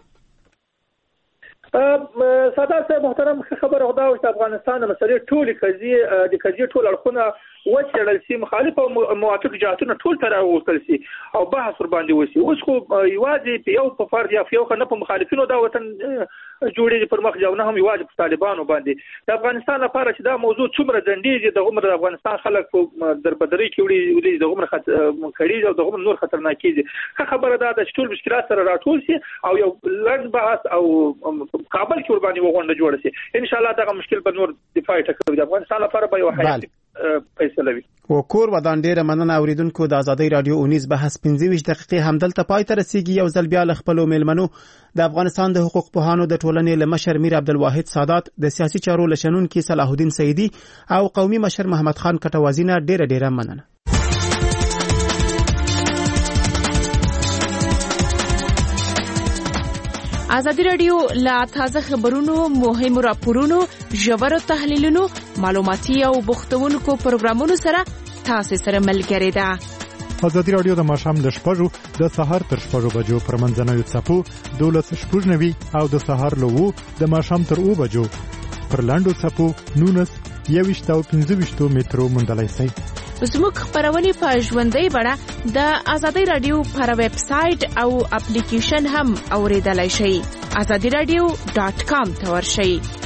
سادات صاحب محترم خبر خدا او افغانستان مسلې ټول قضیه د قضیه ټول اړخونه وڅېړل شي مخالف او موافق جهاتونه ټول تر اوسل شي او بحث ور باندې وشي اوس خو یوازې په یو په فرض یا په یو نه په مخالفینو دا وطن جوړېږي پر مخ ځاونه هم یوازې په طالبانو باندې د افغانستان لپاره چې دا موضوع څومره ځندېږي د عمر د افغانستان خلک په دربدري کې وړي د عمر خط کړي او د عمر نور خطرناک دي خبره دا د ټول مشکلات سره راټول شي او یو لږ بحث او کابل کې ور باندې وغونډه جوړه شي ان شاء الله دا مشکل به نور دفاعي ټکر د افغانستان لپاره به یو حیاتي فیصله وي. او کور ودان ډیره مننه اوریدونکو د ازادي رادیو اونیز بحث پنځه ویشت دقیقې همدلته پای ته رسیږي. یو ځل بیا له خپلو میلمنو د افغانستان د حقوق پوهانو د ټولنې له مشر میر عبدالواحد سادات، د سیاسي چارو له شنونکي صلاح الدین سیدی او قومي مشر محمد خان کټوازی نه ډیره ډیره مننه. ازادي رادیو لا تازه خبرونو، مهمو راپورونو، ژورو تحلیلونو، معلوماتي او بوختونکو پروګرامونو سره تاسو سره ملګری ده. ازادي رادیو د ماښام له شپږو د سهار تر شپږو بجو پر منځنوي څپو دولس شپږ نوي او د سهار له وو د ماښام تر اوو بجو پر لاندو څپو نونس یویشت او پنځه ویشتو مترو موندلای شئ. زموږ خبرونه په ژوندۍ بڼه د ازادي رادیو پر ویب سټ او اپلیکیشن هم اوریدلای شئ. ازادي رادیو ډاټ کام ته ورشئ.